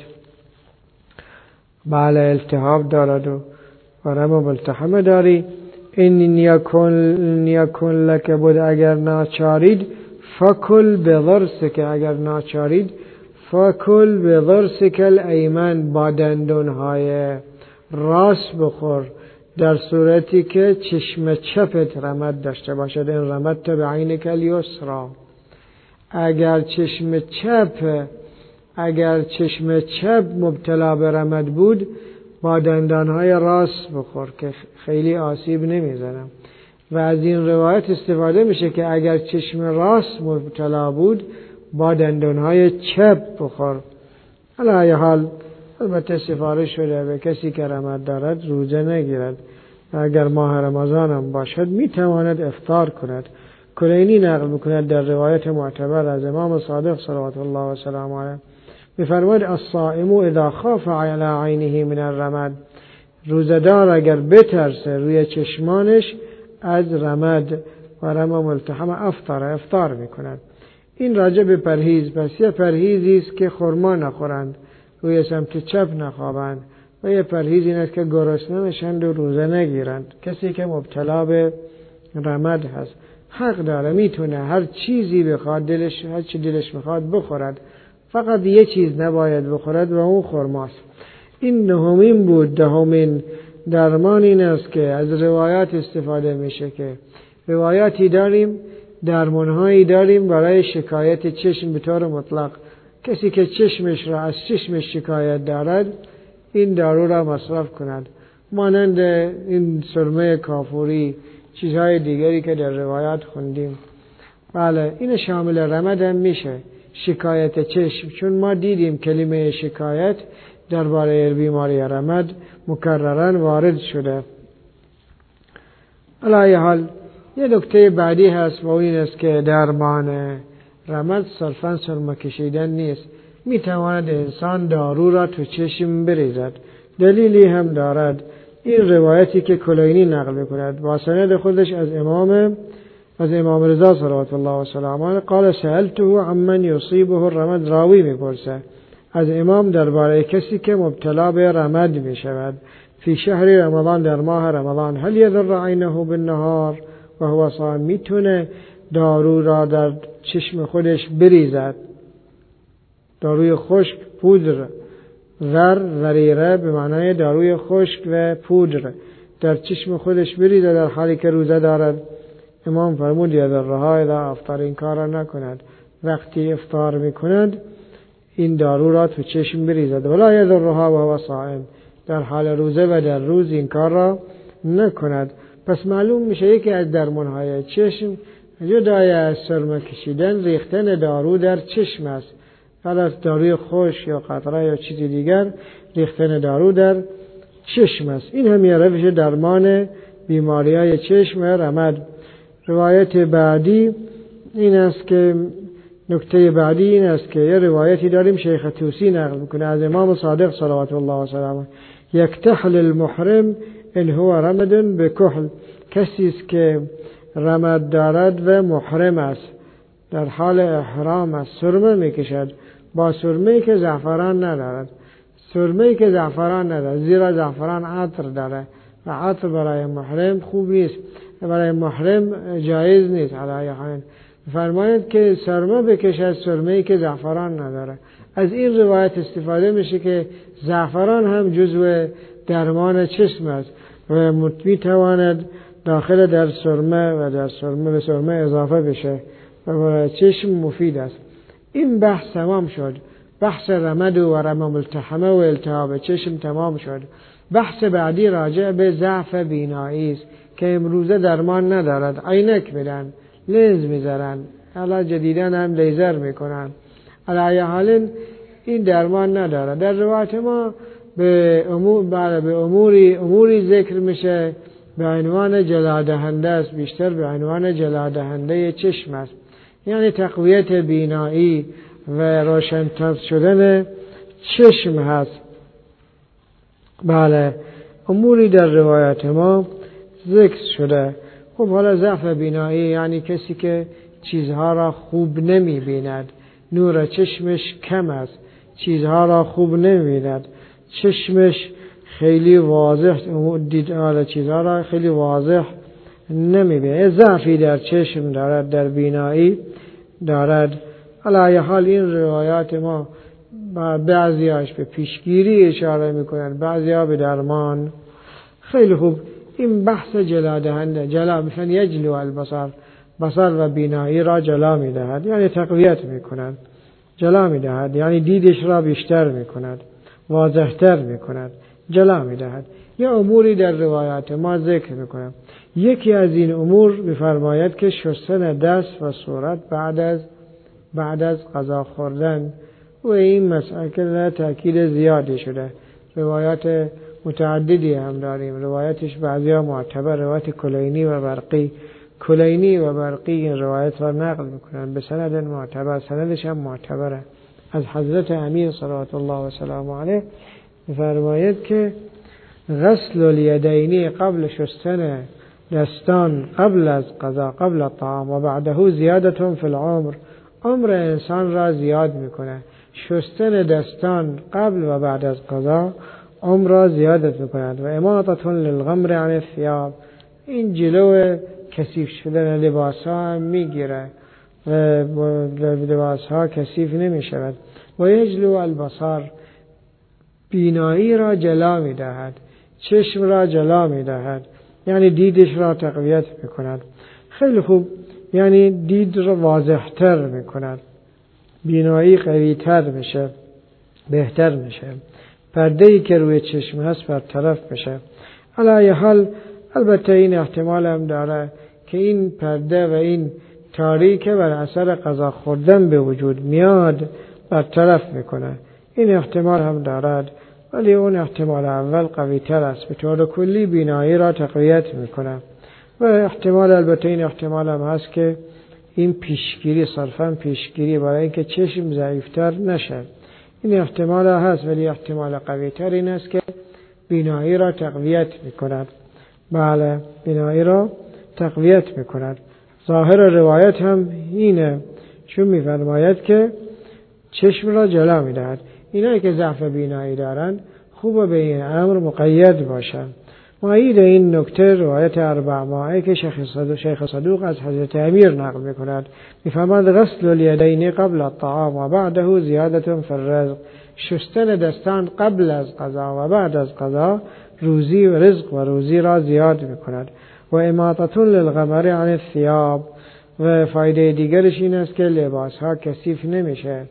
التهاب دارد و ورم و ملتحمه داری. این یکن لک بود، اگر ناچارید، فکل به ضرسک، اگر ناچارید فکل به ضرسک الایمن، با دندانهای راست بخور، در صورتی که چشم چپت رمد داشته باشد. این رمد به عینک الیسرا، اگر چشم چپ مبتلا به رمد بود با دندانهای راست بخور که خیلی آسیب نمیزنم. و از این روایت استفاده میشه که اگر چشم راست مبتلا بود با دندانهای چپ بخور. علی حال البته سفارش شده به کسی که رمد دارد روزه نگیرد و اگر ماه رمضان هم باشد میتواند افطار کند. کلینی نقل میکند در روایت معتبر از امام صادق صلوات الله و سلام علیه میفرماید الصائم اذا خاف علی عینه من الرمد، روزدار اگر بترسه روی چشمانش از رمد و رم ملتحمه افطار میکند. این راجع به پرهیز. پس یه پرهیزی است که خرما نخورند، روی سمت چپ نخوابند، و یه پرهیز این است که گرسنه نشند و روزه نگیرند. کسی که مبتلا به رمد هست حق داره، میتونه هر چیزی بخواد، هر چی دلش میخواد بخورد، فقط یه چیز نباید بخورد و اون خرماست. این نهمین بود. دهمین درمان این است که از روایات استفاده میشه که روایاتی داریم، درمانهایی داریم برای شکایت چشم به طور مطلق. کسی که چشمش را از چشمش شکایت دارد این دارو را مصرف کند، مانند این سرمه کافوری، چیزهای دیگری که در روایات خوندیم. بله، این شامل رمد هم میشه، شکایت چشم، چون ما دیدیم کلمه شکایت درباره بیماری رمد مکررن وارد شده. علی حال یه نکته بعدی هست و این است که درمان رمد صرفاً سرمه کشیدن نیست. میتواند انسان دارو را تو چشم بریزد. دلیلی هم دارد. این روایتی که کلینی نقل میکند با سند خودش از امام رضا صلوات الله و سلامه قال سألته عمن یصیبه الرمد، راوی میپرسه از امام درباره کسی که مبتلا به رمد میشود فی شهر رمضان، در ماه رمضان، هل یضر عینه بالنهار و هو صائم، میتونه دارو را در چشم خودش بریزد، داروی خشک، پودر، ذریره به معنای داروی خشک و پودر در چشم خودش بریزد در حالی که روزه دارد؟ امام فرمود یضرها اذا افطر، این کار را نکند، وقتی افطار میکند این دارو را تو چشم بریزد. ولا یضرها و هو صائم، در حال روزه و در روز این کار را نکند. پس معلوم میشه یکی از درمانهای چشم جدای از سرمه کشیدن ریختن دارو در چشم است. حالا داروی خوش یا قطره یا چیزی دیگر، ریختن دارو در چشم است. این هم یه روش درمان بیماری‌های چشم و رمد. روایت بعدی این است که نکته بعدی این است که یه روایتی داریم شیخ توسی نقل میکنه از امام صادق صلوات الله و سلامه، یکتحل المحرم ان هو رمد بکحل، کسی است که رمد دارد و محرم است، در حال احرام است، سرمه میکشد با سرمه‌ای که زعفران ندارد، سرمه‌ای که زعفران ندارد، زیرا زعفران عطر داره و عطر برای محرم خوب نیست، برای محرم جایز نیست. علی حال فرماید که سرمه بکشد سرمه‌ای که زعفران نداره. از این روایت استفاده میشه که زعفران هم جزو درمان چشم است و میتواند داخل در سرمه و در سرمه به سرمه اضافه بشه و برای چشم مفید است. این بحث تمام شد. بحث رمد و رمم التحمه و التهاب چشم تمام شد. بحث بعدی راجع به ضعف بینایی است که امروزه درمان ندارد. عینک بدن، لنز میذارن، حالا جدیدن هم لیزر میکنن. علی حال این درمان ندارد. در روایت ما به اموری ذکر میشه به عنوان جلادهنده است، بیشتر به عنوان جلادهنده چشم است، یعنی تقویت بینایی و روشن‌طلب شدن چشم هست. بله، اموری در روایت ما ذکر شده. خب حالا ضعف بینایی یعنی کسی که چیزها را خوب نمی بیند، نور چشمش کم است، چیزها را خوب نمی بیند، چشمش خیلی واضح دید چیزها را خیلی واضح نمی بیند، ضعفی در چشم دارد، در بینایی دارد. علی حال این روایات ما بعضیاش به پیشگیری اشاره میکنند، بعضیا به درمان. خیلی خوب. این بحث جلادهنده، جلا مثلا یجلو البصر، بصر و بینایی را جلا میدهد، یعنی تقویت میکند، جلا میدهد، یعنی دیدش را بیشتر میکند، واضحتر میکند، جلا میدهد. یا اموری در روایات ما ذکر میکنم. یکی از این امور میفرماید که شستن دست و صورت بعد از غذا خوردن، و این مسئله تأکید زیادی شده. روایات متعددی هم داریم، روایتش بعضیا معتبر، روایت کلینی و برقی این روایت را نقل میکنن به سند معتبر، سندش هم معتبره، از حضرت امیر صلوات الله و سلام علیه فرماید که غسل الیدین قبل شستن دستان قبل از قضا قبل الطعام و بعده زیادتون فی العمر، عمر انسان را زیاد میکنه. شستن دستان قبل و بعد از قضا عمر را زیادت میکند. و اماطتون للغمر عن الثياب، این جلو کثیف شدن لباس ها میگیره و لباس ها کثیف نمیشود. و یجلو البصر، بینایی را جلا می دهد، چشم را جلا می دهد، یعنی دیدش را تقویت می کند. خیلی خوب، یعنی دید را واضح تر می کند، بینایی قوی تر میشه، بهتر میشه، پرده‌ای که روی چشم هست برطرف میشه. علی حال البته این احتمال هم داره که این پرده و این تاریکه بر اثر غذا خوردن به وجود میاد برطرف میکنه، این احتمال هم دارد، ولی اون احتمال اول قوی تر است، به طور کلی بینایی را تقویت میکنه. و احتمال البته این احتمال هم هست که این پیشگیری، صرفاً پیشگیری برای اینکه چشم ضعیفتر نشه، این احتمال هست، ولی احتمال قوی تر این است که بینایی را تقویت میکند. بله، بینایی را تقویت میکند. ظاهر روایت هم اینه، چون میفرماید که چشم را جلا میدهد. اینایی که ضعف بینایی دارن خوبه به این امر مقید باشن. معید این نکته روایت 4 ماهه که شیخ صدوق از حضرت امیر نقل میکند، میفرماید غسل الیدین قبل الطعام و بعده زیادة فی الرزق، شستن دستان قبل از غذا و بعد از غذا روزی و رزق و روزی را زیاد میکند. و اماطة للغبار عن الثیاب، و فایده دیگرش این است که لباس ها کثیف نمیشه،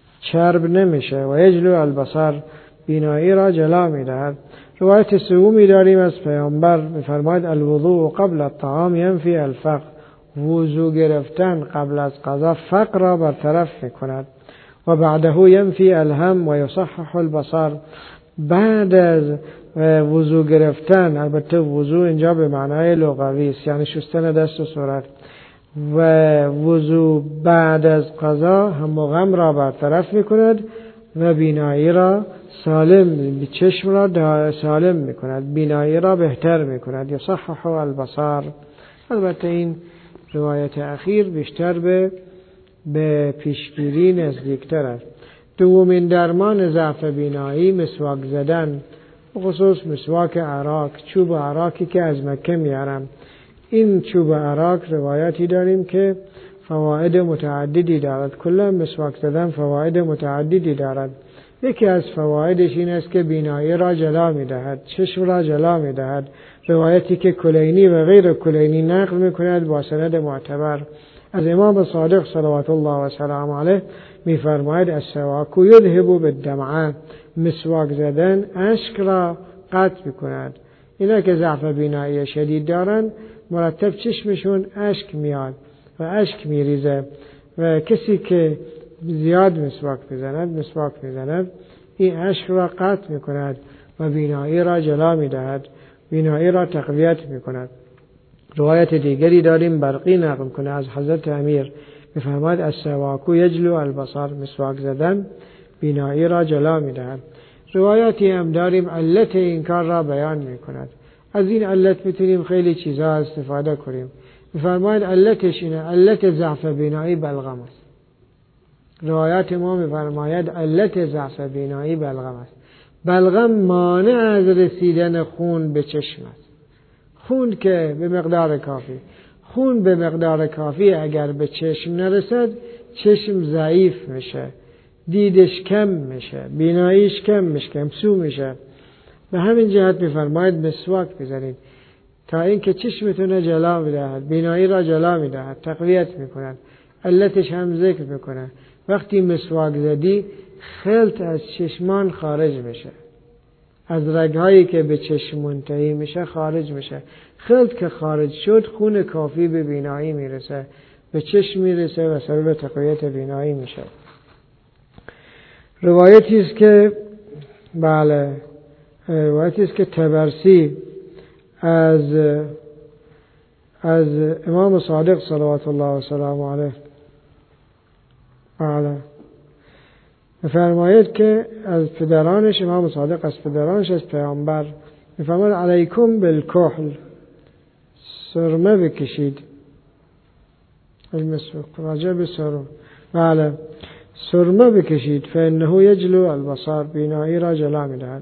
چرب نمیشه. و یجلو البصر، بینایی را جلا میدهد. روایت سومی داریم از پیامبر، میفرماید الوضوء قبل الطعام ینفی الفقر، وضو گرفتن قبل از غذا فقر را برطرف میکند. و بعده ینفی الهم و یصحح البصر، بعد از وضو گرفتن، البته وضو اینجا به معنای لغوی است، یعنی شستن دست و صورت، و وضو بعد از غذا هم و غم را برطرف میکند و بینایی را سالم، چشم را سالم میکند، بینایی را بهتر میکند. یصحح البصر. البته این روایت اخیر بیشتر به پیشگیری نزدیکتر است. دومین درمان ضعف بینایی مسواک زدن، خصوص مسواک عراق، چوب عراقی که از مکه میارم. این چوب عراق روایتی داریم که فواید متعددی دارد، کلا مسواک زدن فواید متعددی دارد. یکی از فوایدش این است که بینایی را جلا می‌دهد، چشم را جلا می‌دهد. روایتی که کلینی و غیر کلینی نقل می‌کند با سند معتبر از امام صادق صلوات الله و سلام علیه می‌فرماید السواک یذهب بالدمع، مسواک زدن اشک را قطع می‌کند. اینا که ضعف بینایی شدید دارن مرتب چشمشون اشک میاد و اشک میریزه، و کسی که زیاد مسواک میزند این اشک را قطع میکند و بینایی را جلا میدهد، بینایی را تقویت میکند. روایت دیگری داریم برقی نقل کنه از حضرت امیر، میفرماید السواک یجلو البصر، مسواک زدن بینایی را جلا میدهد. روایاتی هم داریم علت این کار را بیان میکند. از این علت میتونیم خیلی چیزا استفاده کنیم. میفرماید علتش اینه، علت ضعف بینایی بلغم است. روایات ما میفرماید علت ضعف بینایی بلغم است. بلغم مانع از رسیدن خون به چشم است. خون که به مقدار کافی، خون به مقدار کافی اگر به چشم نرسد، چشم ضعیف میشه، دیدش کم میشه، بیناییش کم میشه، کمسو میشه. به همین جهت میفرماید مسواک بزنید تا اینکه چشمتون جلا میدهد، بینایی را جلا میدهد، تقویت میکند. علتش هم ذکر میکنه. وقتی مسواک زدی خلط از چشمان خارج میشه، از رگهایی که به چشم منتهی میشه خارج میشه. خلط که خارج شد خون کافی به بینایی میرسه، به چشم میرسه و سبب تقویت بینایی میشه. روایتی است که روایتی است که طبرسی از امام صادق صلوات الله و سلام علیه می‌فرماید که از پدرانش، امام صادق از پدرانش از پیامبر می‌فرماید علیکم بالکحل، سرمه بکشید. راجع به سرمه بکشید، فانه یجلو البصر، بینایی را جلا می‌دهد.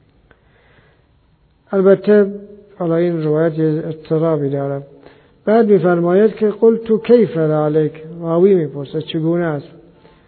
البته حالا این روایت اضطرابی داره. بعد می‌فرماید که قلت کیف ذلک، راوی می‌پرسد چگونه است؟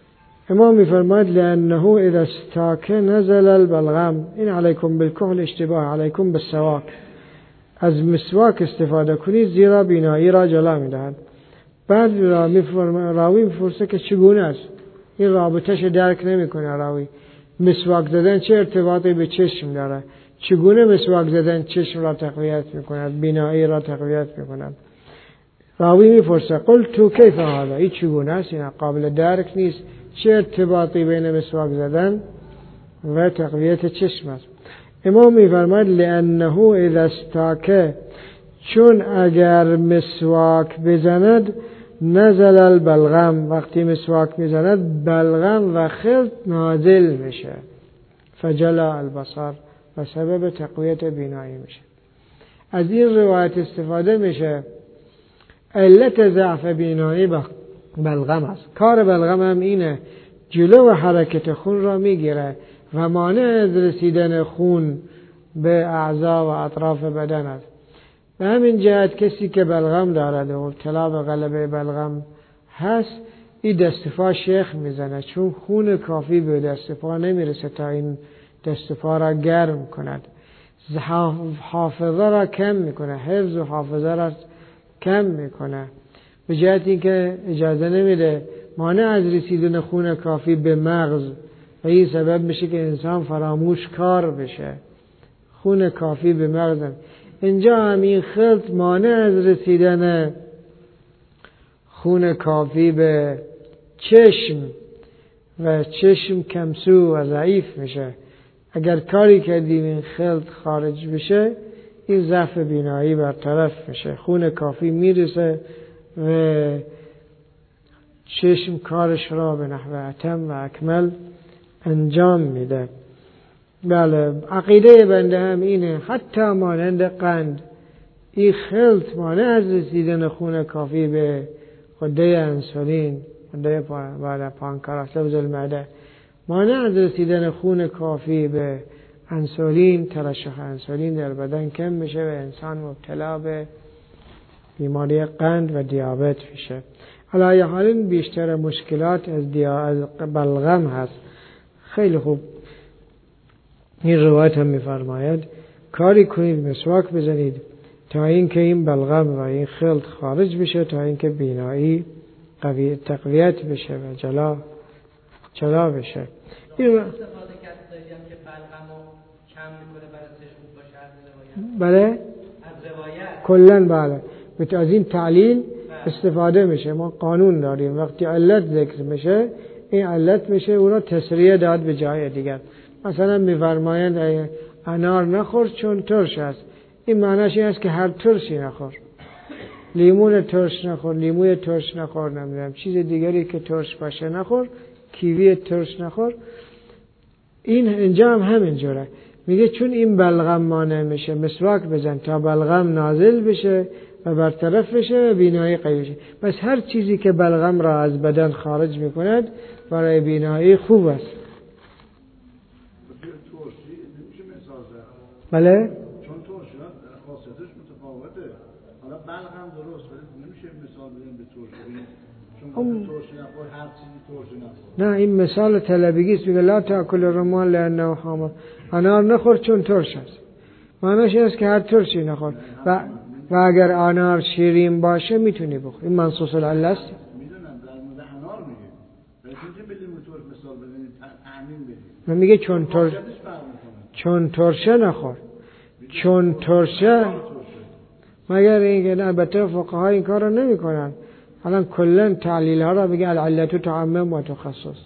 امام میفرماید لانه اذا استاک نزل البلغم این علیکم بالکحل اشتباه علیکم بالسواک. از مسواک استفاده کنید زیرا بینایی را جلا میدهد. بعد راوی میپرسه که چگونه است؟ این رابطهش درک نمیکنه راوی. مسواک زدن چه ارتباطی به چشم داره؟ چگونه مسواک زدن چشم را تقویت میکند، بینایی را تقویت میکند؟ راوی میپرسه قلت کیف هذا؟ این چگونه است؟ این قابل درک نیست. چه ارتباطی بین مسواک زدن و تقویت چشم است؟ امام میفرماید لانه اذا استاک، چون اگر مسواک بزند نزل البلغم، وقتی مسواک میزند بلغم و خلط نازل میشه، فجلا البصر، و سبب تقویت بینایی میشه. از این روایت استفاده میشه علت ضعف بینایی بلغم است. کار بلغم هم اینه جلو و حرکت خون را میگیره و مانع از رسیدن خون به اعضا و اطراف بدن است. به همین جهت کسی که بلغم دارد و مبتلا به غلبه بلغم هست، این دستپا شخ میزنه، چون خون کافی به دستپا نمیرسه تا این دستپا را گرم کند. حافظه را کم میکنه، حفظ و حافظه را کم میکنه، به جهت اینکه اجازه نمیده مانع از رسیدن خون کافی به مغز و این سبب میشه که انسان فراموش کار بشه. خون کافی به مغز اینجا همین خلط مانع از رسیدن خون کافی به چشم و چشم کمسو و ضعیف میشه. اگر کاری کردیم این خلط خارج بشه، این ضعف بینایی برطرف میشه، خون کافی میرسه و چشم کارش را به نحو اتم و اکمل انجام میده. بله، عقیده بنده هم اینه، حتی مانند قند، این خلط مانع از رسیدن خون کافی به غده انسولین، غده پانکراس لفظ المعده، مانع از رسیدن خون کافی به انسولین، ترشح انسولین در بدن کم میشه و انسان مبتلا به بیماری قند و دیابت میشه. علی حال بیشتر مشکلات از بلغم هست. خیلی خوب، این روایت هم میفرماید کاری کنید مسواک بزنید تا اینکه این بلغم و این خلط خارج بشه، تا اینکه بینایی تقویت بشه و جلا بشه. این بله کلن بله از این تعلیل استفاده میشه. ما قانون داریم وقتی علت ذکر میشه، این علت میشه او را تسریه داد به جای دیگر. مثلا میفرمایند انار نخور چون ترش است، این معنیش این است که هر ترشی نخور، لیمون ترش نخور، لیموی ترش نخور، نمیدونم چیز دیگری که ترش باشه نخور، کیوی ترش نخور. این اینجا هم همینجوره، میگه چون این بلغم مانع میشه مسواک بزن تا بلغم نازل بشه و برطرف بشه و بینایی قوی بشه. بس هر چیزی که بلغم را از بدن خارج میکند برای بینایی خوب است. بله؟ چون ترش خاصیتش متفاوته. حالا بلغم درست ولی نمیشه مثال بدیم به ترش. چون ترش نخور هر چیزی ترش نخور. نه، این مثال طلبگی است. میگه لا تاکل الرمان لانه حامض. انار نخور چون ترش است. معنیش این است که هر ترشی نخور. و اگر انار شیرین باشه میتونی بخوری. این منصوص العله است. میدونم در مورد انار میگه. ولی چون بدیم ترش مثال بدیم تعمیم بدیم. من میگه چون ترشه نخور. چون ترشه مگر اینکه البته فقها این کار رو نمی کنن. الان کلن تعلیل ها را بگه العلت تعمم و تخصص،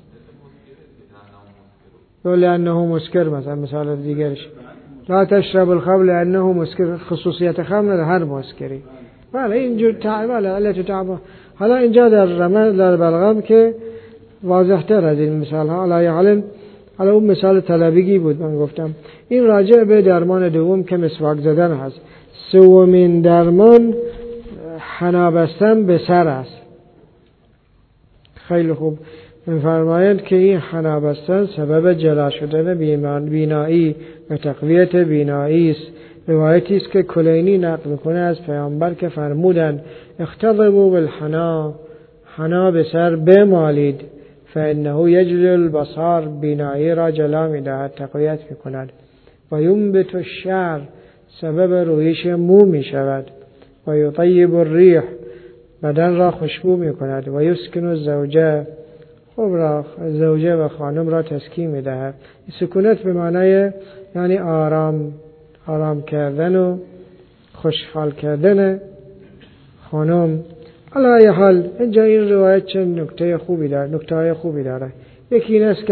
لانه مسکر مثلا دیگرش لا تشرب الخمر لانه مسکر، خصوصیت خمر هر مسکری. بله اینجور بله علت تعمم. حالا اینجا در رمز در بلغم که واضح تر از این مثال ها. حالا اون مثال طلبگی بود من گفتم. این راجع به درمان دوم که مسواک زدن هست. سومین درمان حنا بستن به سر است. خیلی خوب می‌فرمایند که این حنا بستن سبب جلا شدن بینایی و تقویت بینایی است. روایتی است که کلینی نقل می‌کنه از پیامبر که فرمودند اختضبوا بالحنا، حنا به سر بمالید، فانه یجل البصار، بینایی را جلا می‌دهد، تقویت می‌کند. و ینبت الشعر، سبب رویش مو می‌شود. و یطیب الریح، بدن را خوشبو می‌کند. و یسکن الزوجه، خب را زوجه و خانم را تسکین می‌دهد. سکونت به معنای یعنی آرام کردن و خوشحال کردن خانم. علی حال اینجا این روایت چند نکته خوبی داره. یکی این است که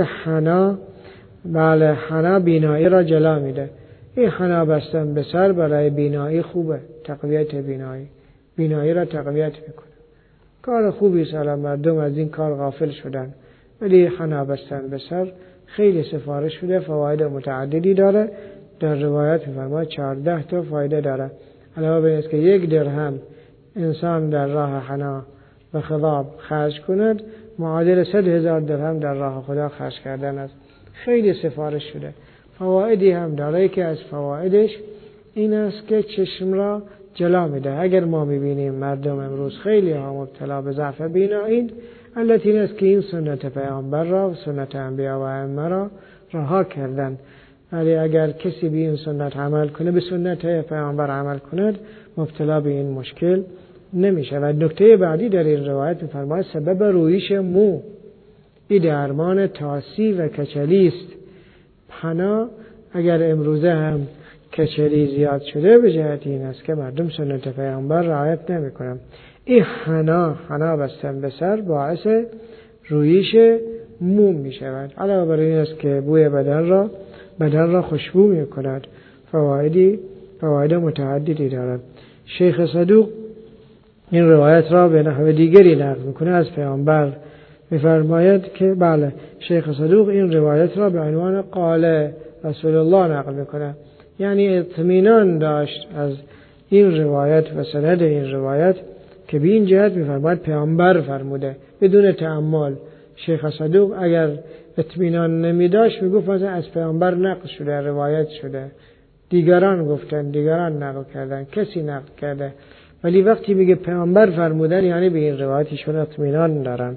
حنا بینایی را جلا میده. این حنا بستن به سر برای بینایی خوبه، تقویت بینایی را تقویت میکنه. کار خوبی است، مردم از این کار غافل شدن، ولی حنا بستن به سر خیلی سفارش شده، فواید متعددی داره. در روایت می‌فرماید 14 تا فایده داره. علاوه بر اینکه 1 درهم انسان در راه حنا و خضاب خرج کند، معادل 100,000 درهم در راه خدا خرج کردن است. خیلی سفارش شده. فوایدی هم داره که از فوایدش این است که چشم را جلا میده. اگر ما می‌بینیم مردم امروز خیلی ها مبتلا به ضعف بینایی، علت این است که این سنت پیامبر را و سنت انبیا و ائمه را رها کردن. ولی اگر کسی به این سنت عمل کنه، به سنت پیامبر عمل کند، مبتلا به این مشکل نمیشه. و نکته بعدی در این روایت می‌فرماید سبب رویش مو، این درمان تاسی و کچلی است. حنا اگر امروزه هم کچلی زیاد شده، به جهت این است که مردم سنت پیامبر رعایت نمی‌کنند. این حنا بستن به سر باعث رویش مو می‌شود. علاوه بر این است که بوی بدن را خوشبو می‌کند. فواید متعددی دارد. شیخ صدوق این روایت را به نحو دیگری نقل می‌کنه از پیامبر. می‌فرماید که بله، شیخ صدوق این روایت را به عنوان قال رسول الله نقل می‌کنه، یعنی اطمینان داشت از این روایت و سند این روایت که به این جهت می‌فرماید پیامبر فرموده، بدون تأمل. شیخ صدوق اگر اطمینان نمی‌داشت میگفت مثلا از پیامبر نقل شده، روایت شده، دیگران گفتن، دیگران نقل کردن، کسی نقل کرده. ولی وقتی میگه پیامبر فرمودن، یعنی به این روایتشون اطمینان دارن.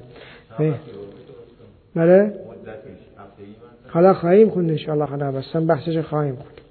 بله؟ حالا خواهیم خوند انشاءالله، خدا بستن بحثش خواهیم خوند.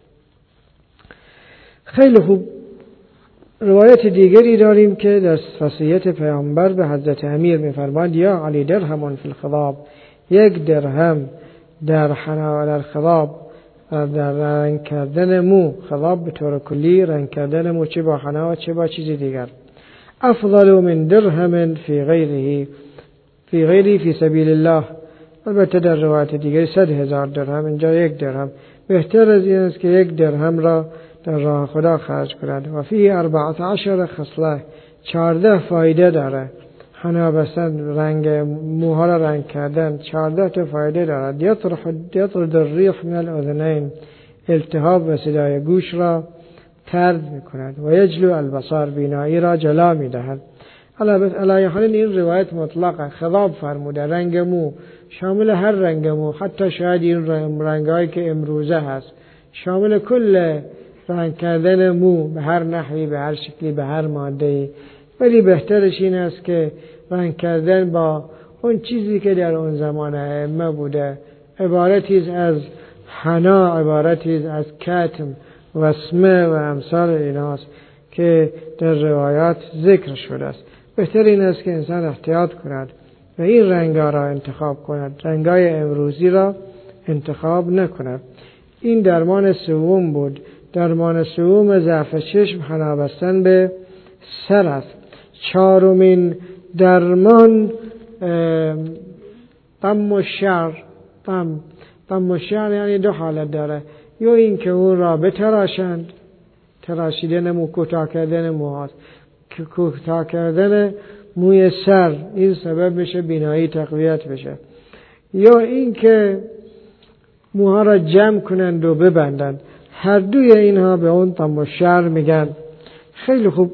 خیلی خوب. روایت دیگری داریم که در وصیت پیامبر به حضرت امیر می‌فرماید یا علی درهم فی الخضاب، 1 درهم در حنا و در خضاب، در رنگ کردن مو. خضاب به طور کلی رنگ کردن مو، چه با حنا و چه با چیز دیگر. افضل من درهم فی غیری فی سبیل الله. البته در روایت دیگری 100,000 درهم، اینجا 1 درهم. بهتر از این است که 1 درهم را در راه خدا خرج کند. و فی 14 خصله، 14 فایده داره. حنا بستن، رنگ موها را رنگ کردن، 14 تا فایده دارد. یطرد الریح من الاذنین، التهاب و صدای گوش را طرد می‌کند. و یجلو البصر، بینایی را جلا می‌دهد. علی حال این روایت مطلقه. خضاب فرموده، رنگ مو شامل هر رنگ مو، حتی شاید این رنگایی که امروزه هست، شامل کل رنگ کردن مو به هر نحوی، به هر شکلی، به هر ماده‌ای. ولی بهترش این است که رنگ کردن با اون چیزی که در اون زمان ائمه بوده، عبارتی از حنا، عبارتی از کتم و سمه و امثال ایناست که در روایات ذکر شده است. بهتر این است که انسان احتیاط کند و این رنگا را انتخاب کند، رنگای امروزی را انتخاب نکند. این درمان سوم بود. درمان سوم ضعف چشم حنا بستن به سر است. 4مین درمان طم الشعر. طم الشعر یعنی 2 حالت داره. یا این که اون را بتراشند، تراشیدن مو، کوتاه کردن موهاست، که کوتاه کردن موی سر این سبب میشه بینایی تقویت بشه. یا این که موها را جمع کنند و ببندند. هر دوی اینها به اون طم الشعر میگن. خیلی خوب.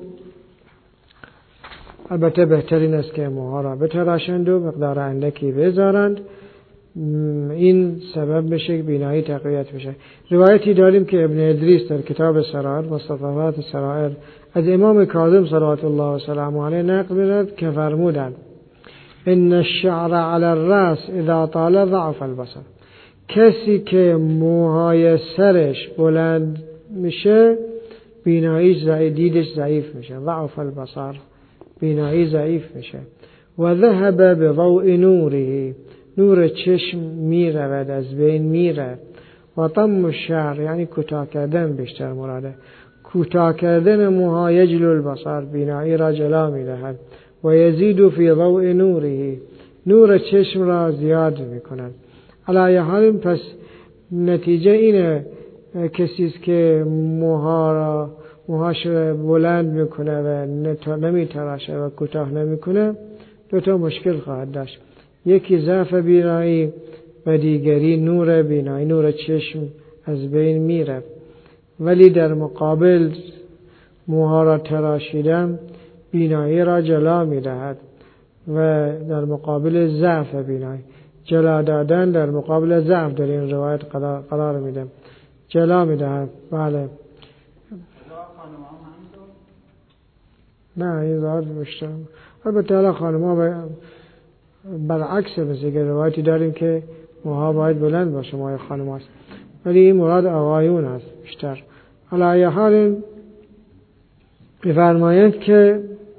البته بهترین است که موها را بتراشند و مقدار اندکی بذارند. این سبب میشه که بینایی تقویت بشه. روایتی داریم که ابن ادریس در کتاب سرائر، مصطفات سرائر، از امام کاظم صلوات الله و سلامه علیه نقل می‌کند که فرمودند ان الشعر على الراس اذا طال ضعف البصر. کسی که موهای سرش بلند میشه بیناییش دیدش ضعیف میشه. ضعف البصر، بینایی ضعیف میشه. و ذهب بضوء نوره، نور چشم میرود، از بین میره. و طم الشعر یعنی کوتاه کردن بیشتر مراده. کوتاه کردن موها یجلو البصر، بینایی را جلا میدهد. و یزید فی ضوء نوره، نور چشم را زیاد میکند. علی حال پس نتیجه اینه کسیست که موهاش بلند میکنه و نمیتراشه و کوتاه نمیکنه دو تا مشکل خواهد داشت. یکی ضعف بینایی و دیگری نور بینایی، نور چشم از بین میره. ولی در مقابل موها را تراشیدن بینایی را جلا میدهد و در مقابل ضعف بینایی، جلا دادن در مقابل ضعف در این روایت قرار میده، جلا میدهد. بله نه این ظاهر بیشتر. البته حالا خانم‌ها برعکس مثل که روایتی داریم که موها باید بلند باشه، موهای خانم هست، ولی این مراد آقایون هست بیشتر. علی حال بفرمایند که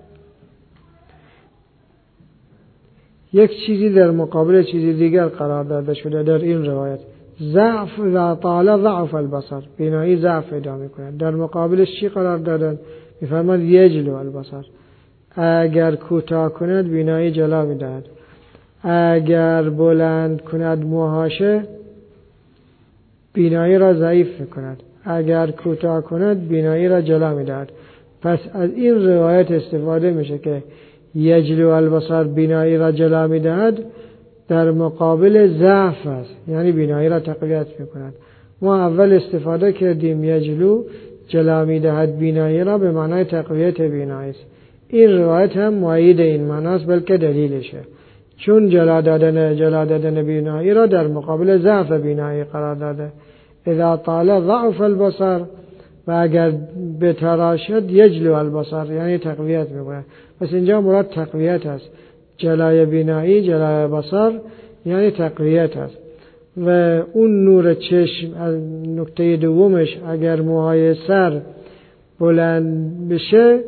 یک چیزی در مقابل چیزی دیگر قرار داده شده در این روایت. ضعف اذا طال ضعف البصر، بینایی ضعف پیدا میکنه. در مقابلش چی قرار دادن؟ میفرماد یجلو البصر، اگر کوتاه کند بینایی جلا میدهد، اگر بلند کند موهاشه بینایی را ضعیف میکند، اگر کوتاه کند بینایی را جلا میدهد. پس از این روایت استفاده میشه که یجلو البصر بینایی را جلا میدهد در مقابل ضعف است، یعنی بینایی را تقویت میکند. ما اول استفاده کردیم یجلو جلا میدهد بینایی را به معنای تقویت بینایی است. این روایت هم مؤید این معناست بلکه دلیلشه، چون جلا دادن بینایی را در مقابل ضعف بینایی قرار داده. اذا طال ضعف البصر، و اگر بتراشد یجلو البصر یعنی تقویت میکنه. پس اینجا مراد تقویت است، جلای بینایی، جلای بصر یعنی تقویت است. و اون نور چشم از نکته دومش، اگر موهای سر بلند بشه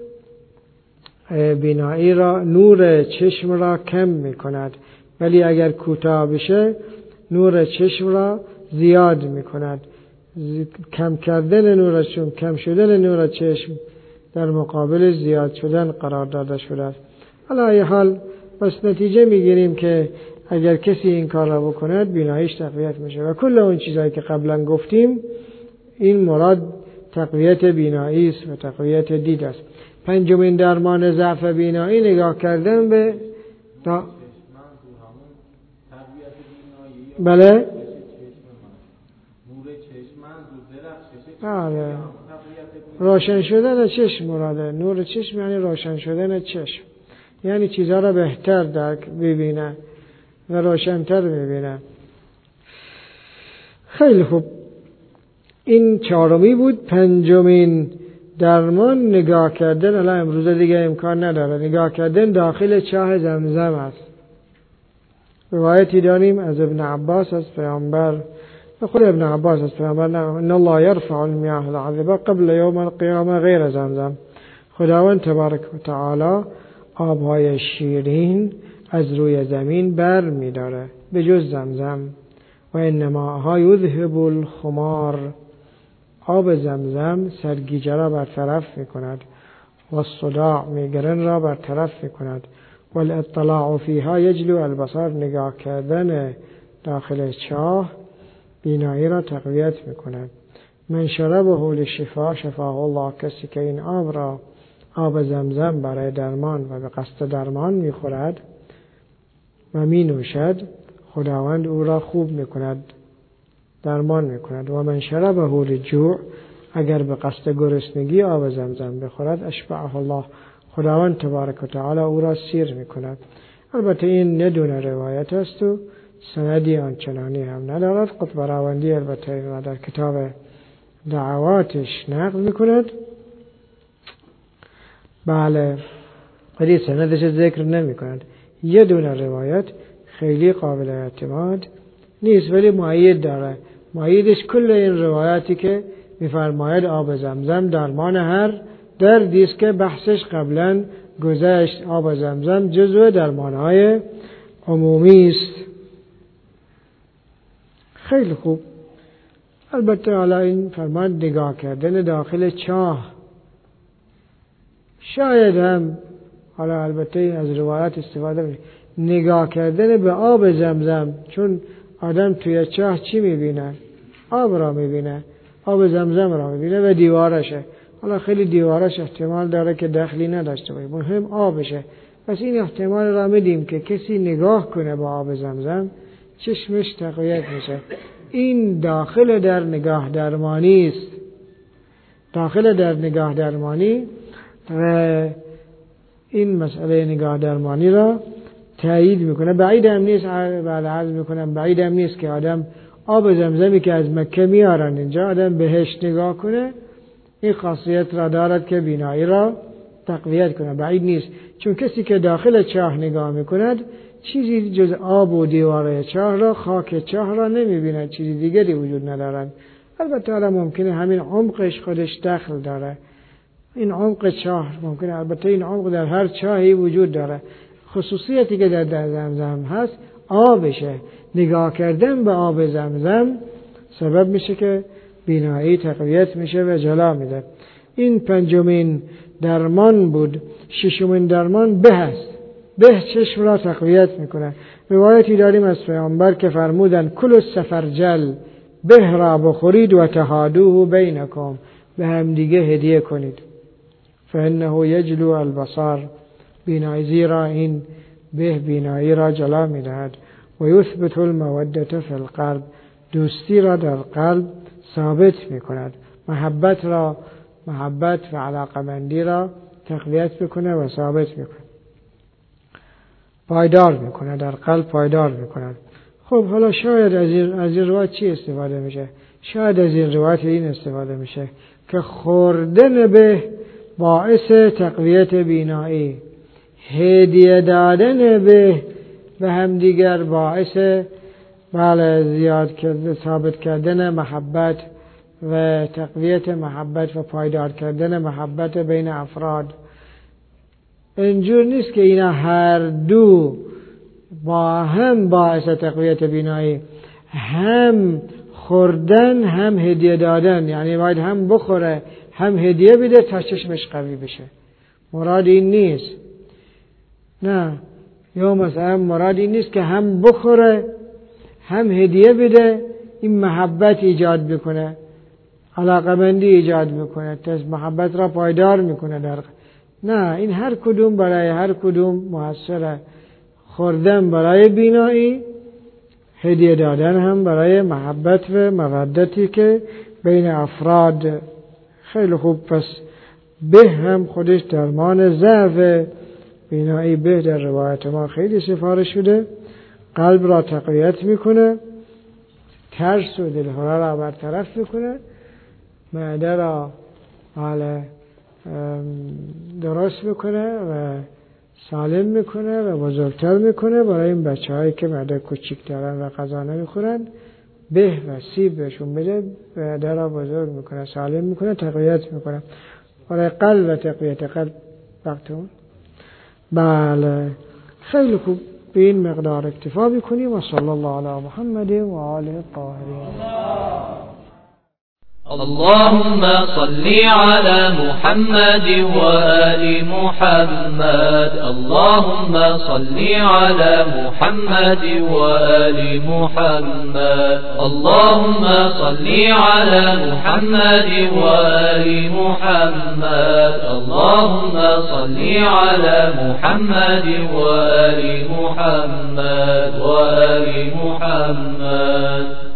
بینایی را، نور چشم را کم میکند، ولی اگر کوتاه بشه نور چشم را زیاد میکند. کم کردن نور چشم، کم شدن نور چشم در مقابل زیاد شدن قرار داده شده است. علی حال بس نتیجه میگیریم که اگر کسی این کار را بکند بیناییش تقویت میشه. و کل اون چیزایی که قبلا گفتیم این مراد تقویت بینایی است و تقویت دید است. پنجمین درمان ضعف بینایی نگاه کردن به بله روشن شدن چشم مراده. نور چشم یعنی روشن شدن چشم، یعنی چیزها را بهتر درک ببینه و روشن‌تر ببینه. خیلی خوب، این چهارمی بود. پنجمین درمان نگاه کردن. الان امروز دیگه امکان نداره نگاه کردن داخل چاه زمزم است. روایتی داریم از ابن عباس از پیامبر، خود ابن عباس از پیامبر، ان الله یرفع المياه العذبه قبل یوم القیامه غیر زمزم. خداوند تبارک و تعالی آبهای شیرین از روی زمین بر می‌داره به جز زمزم. و انما یذهب الخمار، آب زمزم سرگیجه را برطرف می‌کند و الصداع، میگرن را برطرف می‌کند. و الاطلاع فیها یجلو البصر، نگاه کردن داخل چاه بینایی را تقویت می‌کند. من شربه للشفاء شفاه الله، کسی که این آب را، آب زمزم برای درمان و به قصد درمان می‌خورد و می‌نوشد، خداوند او را خوب می‌کند، درمان می‌کند. و من شربه للجوع، اگر به قصد گرسنگی آب زمزم بخورد، اشبعه الله، خداوند تبارک و تعالی او را سیر می‌کند. البته این ندون روایت است و سندی آنچنانی هم ندارد. قطبراوندی البته این را در کتاب دعواتش نقل می‌کند. بله، ولی سندش ذکر نمی‌کند. یه دونه روایت خیلی قابل اعتماد نیست، ولی مؤید داره. مؤیدش کل این روایاتی که میفرماید آب زمزم درمان هر دردی است که بحثش قبلا گذشت. آب زمزم جزو درمانهای عمومی است. خیلی خوب. البته حالا این فرمان نگاه کردن داخل چاه شاید هم، حالا البته از روایات استفاده میشه، نگاه کردن به آب زمزم، چون آدم توی چاه چی میبینه؟ آب را میبینه، آب زمزم را میبینه و دیوارشه. حالا خیلی دیوارش احتمال داره که دخلی نداشته باشه، مهم آبشه. پس این احتمال را میدیم که کسی نگاه کنه به آب زمزم چشمش تقویت میشه. این داخل در نگاه درمانی است، داخل در نگاه درمانی، و این مسئله نگاه درمانی را تایید میکنه. بعید هم نیست، بعد عرض میکنم بعید هم نیست که آدم آب زمزمی که از مکه میارن اینجا آدم بهش نگاه کنه، این خاصیت را دارد که بینایی را تقویت کنه. بعید نیست، چون کسی که داخل چاه نگاه میکند چیزی جز آب و دیواره چاه را، خاک چاه را نمیبیند، چیزی دیگری وجود ندارد. البته حالا ممکنه همین عمقش خودش دخل داره، این عمق چاه ممکنه، البته این عمق در هر چاهی وجود داره. خصوصیتی که در زمزم هست آبشه. نگاه کردن به آب زمزم سبب میشه که بینایی تقویت میشه و جلا میده. این پنجمین درمان بود. ششمین درمان به است. به چشم را تقویت میکنه. روایتی داریم از پیامبر که فرمودن کل السفرجل، به را بخورید و تهادوه بینکم، به هم دیگه هدیه کنید. فانه یجلو البصر، بینایی، زیرا این به بینایی را جلا میدهد. و یثبت المودة فی القلب، دوستی را در قلب ثابت میکند. محبت و علاقمندی را تقویت میکنه و ثابت میکنه، پایدار میکنه، در قلب پایدار میکنه. خب حالا شاید از این روایت چی استفاده میشه؟ شاید از این روایت این استفاده میشه که خوردن به باعث تقویت بینایی، هدیه دادن به همدیگر باعث زیاد کردن، ثابت کردن محبت و تقویت محبت و پایدار کردن محبت بین افراد. اینجور نیست که اینا هر دو با هم باعث تقویت بینایی، هم خوردن هم هدیه دادن، یعنی باید هم بخوره هم هدیه بده تا چشمش قوی بشه. مراد این نیست، نه، یا مثلا مراد این نیست که هم بخوره هم هدیه بده، این محبت ایجاد بکنه، علاقمندی ایجاد میکنه، محبت را پایدار میکنه نه، این هر کدوم برای هر کدوم موثره. خوردن برای بینایی، هدیه دادن هم برای محبت و مودتی که بین افراد. خیلی خوب. پس به هم خودش درمان ضعف بینایی. به در روایت ما خیلی سفارش شده، قلب را تقویت میکنه، ترس و دلهره را برطرف میکنه، معده را درست میکنه و سالم میکنه و بزرگتر میکنه. برای این بچه هایی که معده کوچیک دارن و غذا نمیخورن، به و سیب بهشون بده، معده را بزرگ میکنه، سالم میکنه، تقویت میکنه. برای قلب و تقویت قلب وقتون. بله، خیلی خوب. به این مقدار اکتفا بکنیم. و صلی الله علی محمد و آله الطاهرین. اللهم صل على محمد وآل محمد. اللهم صل على محمد وآل محمد. اللهم صل على محمد وآل محمد. اللهم صل على محمد وآل محمد وآل محمد.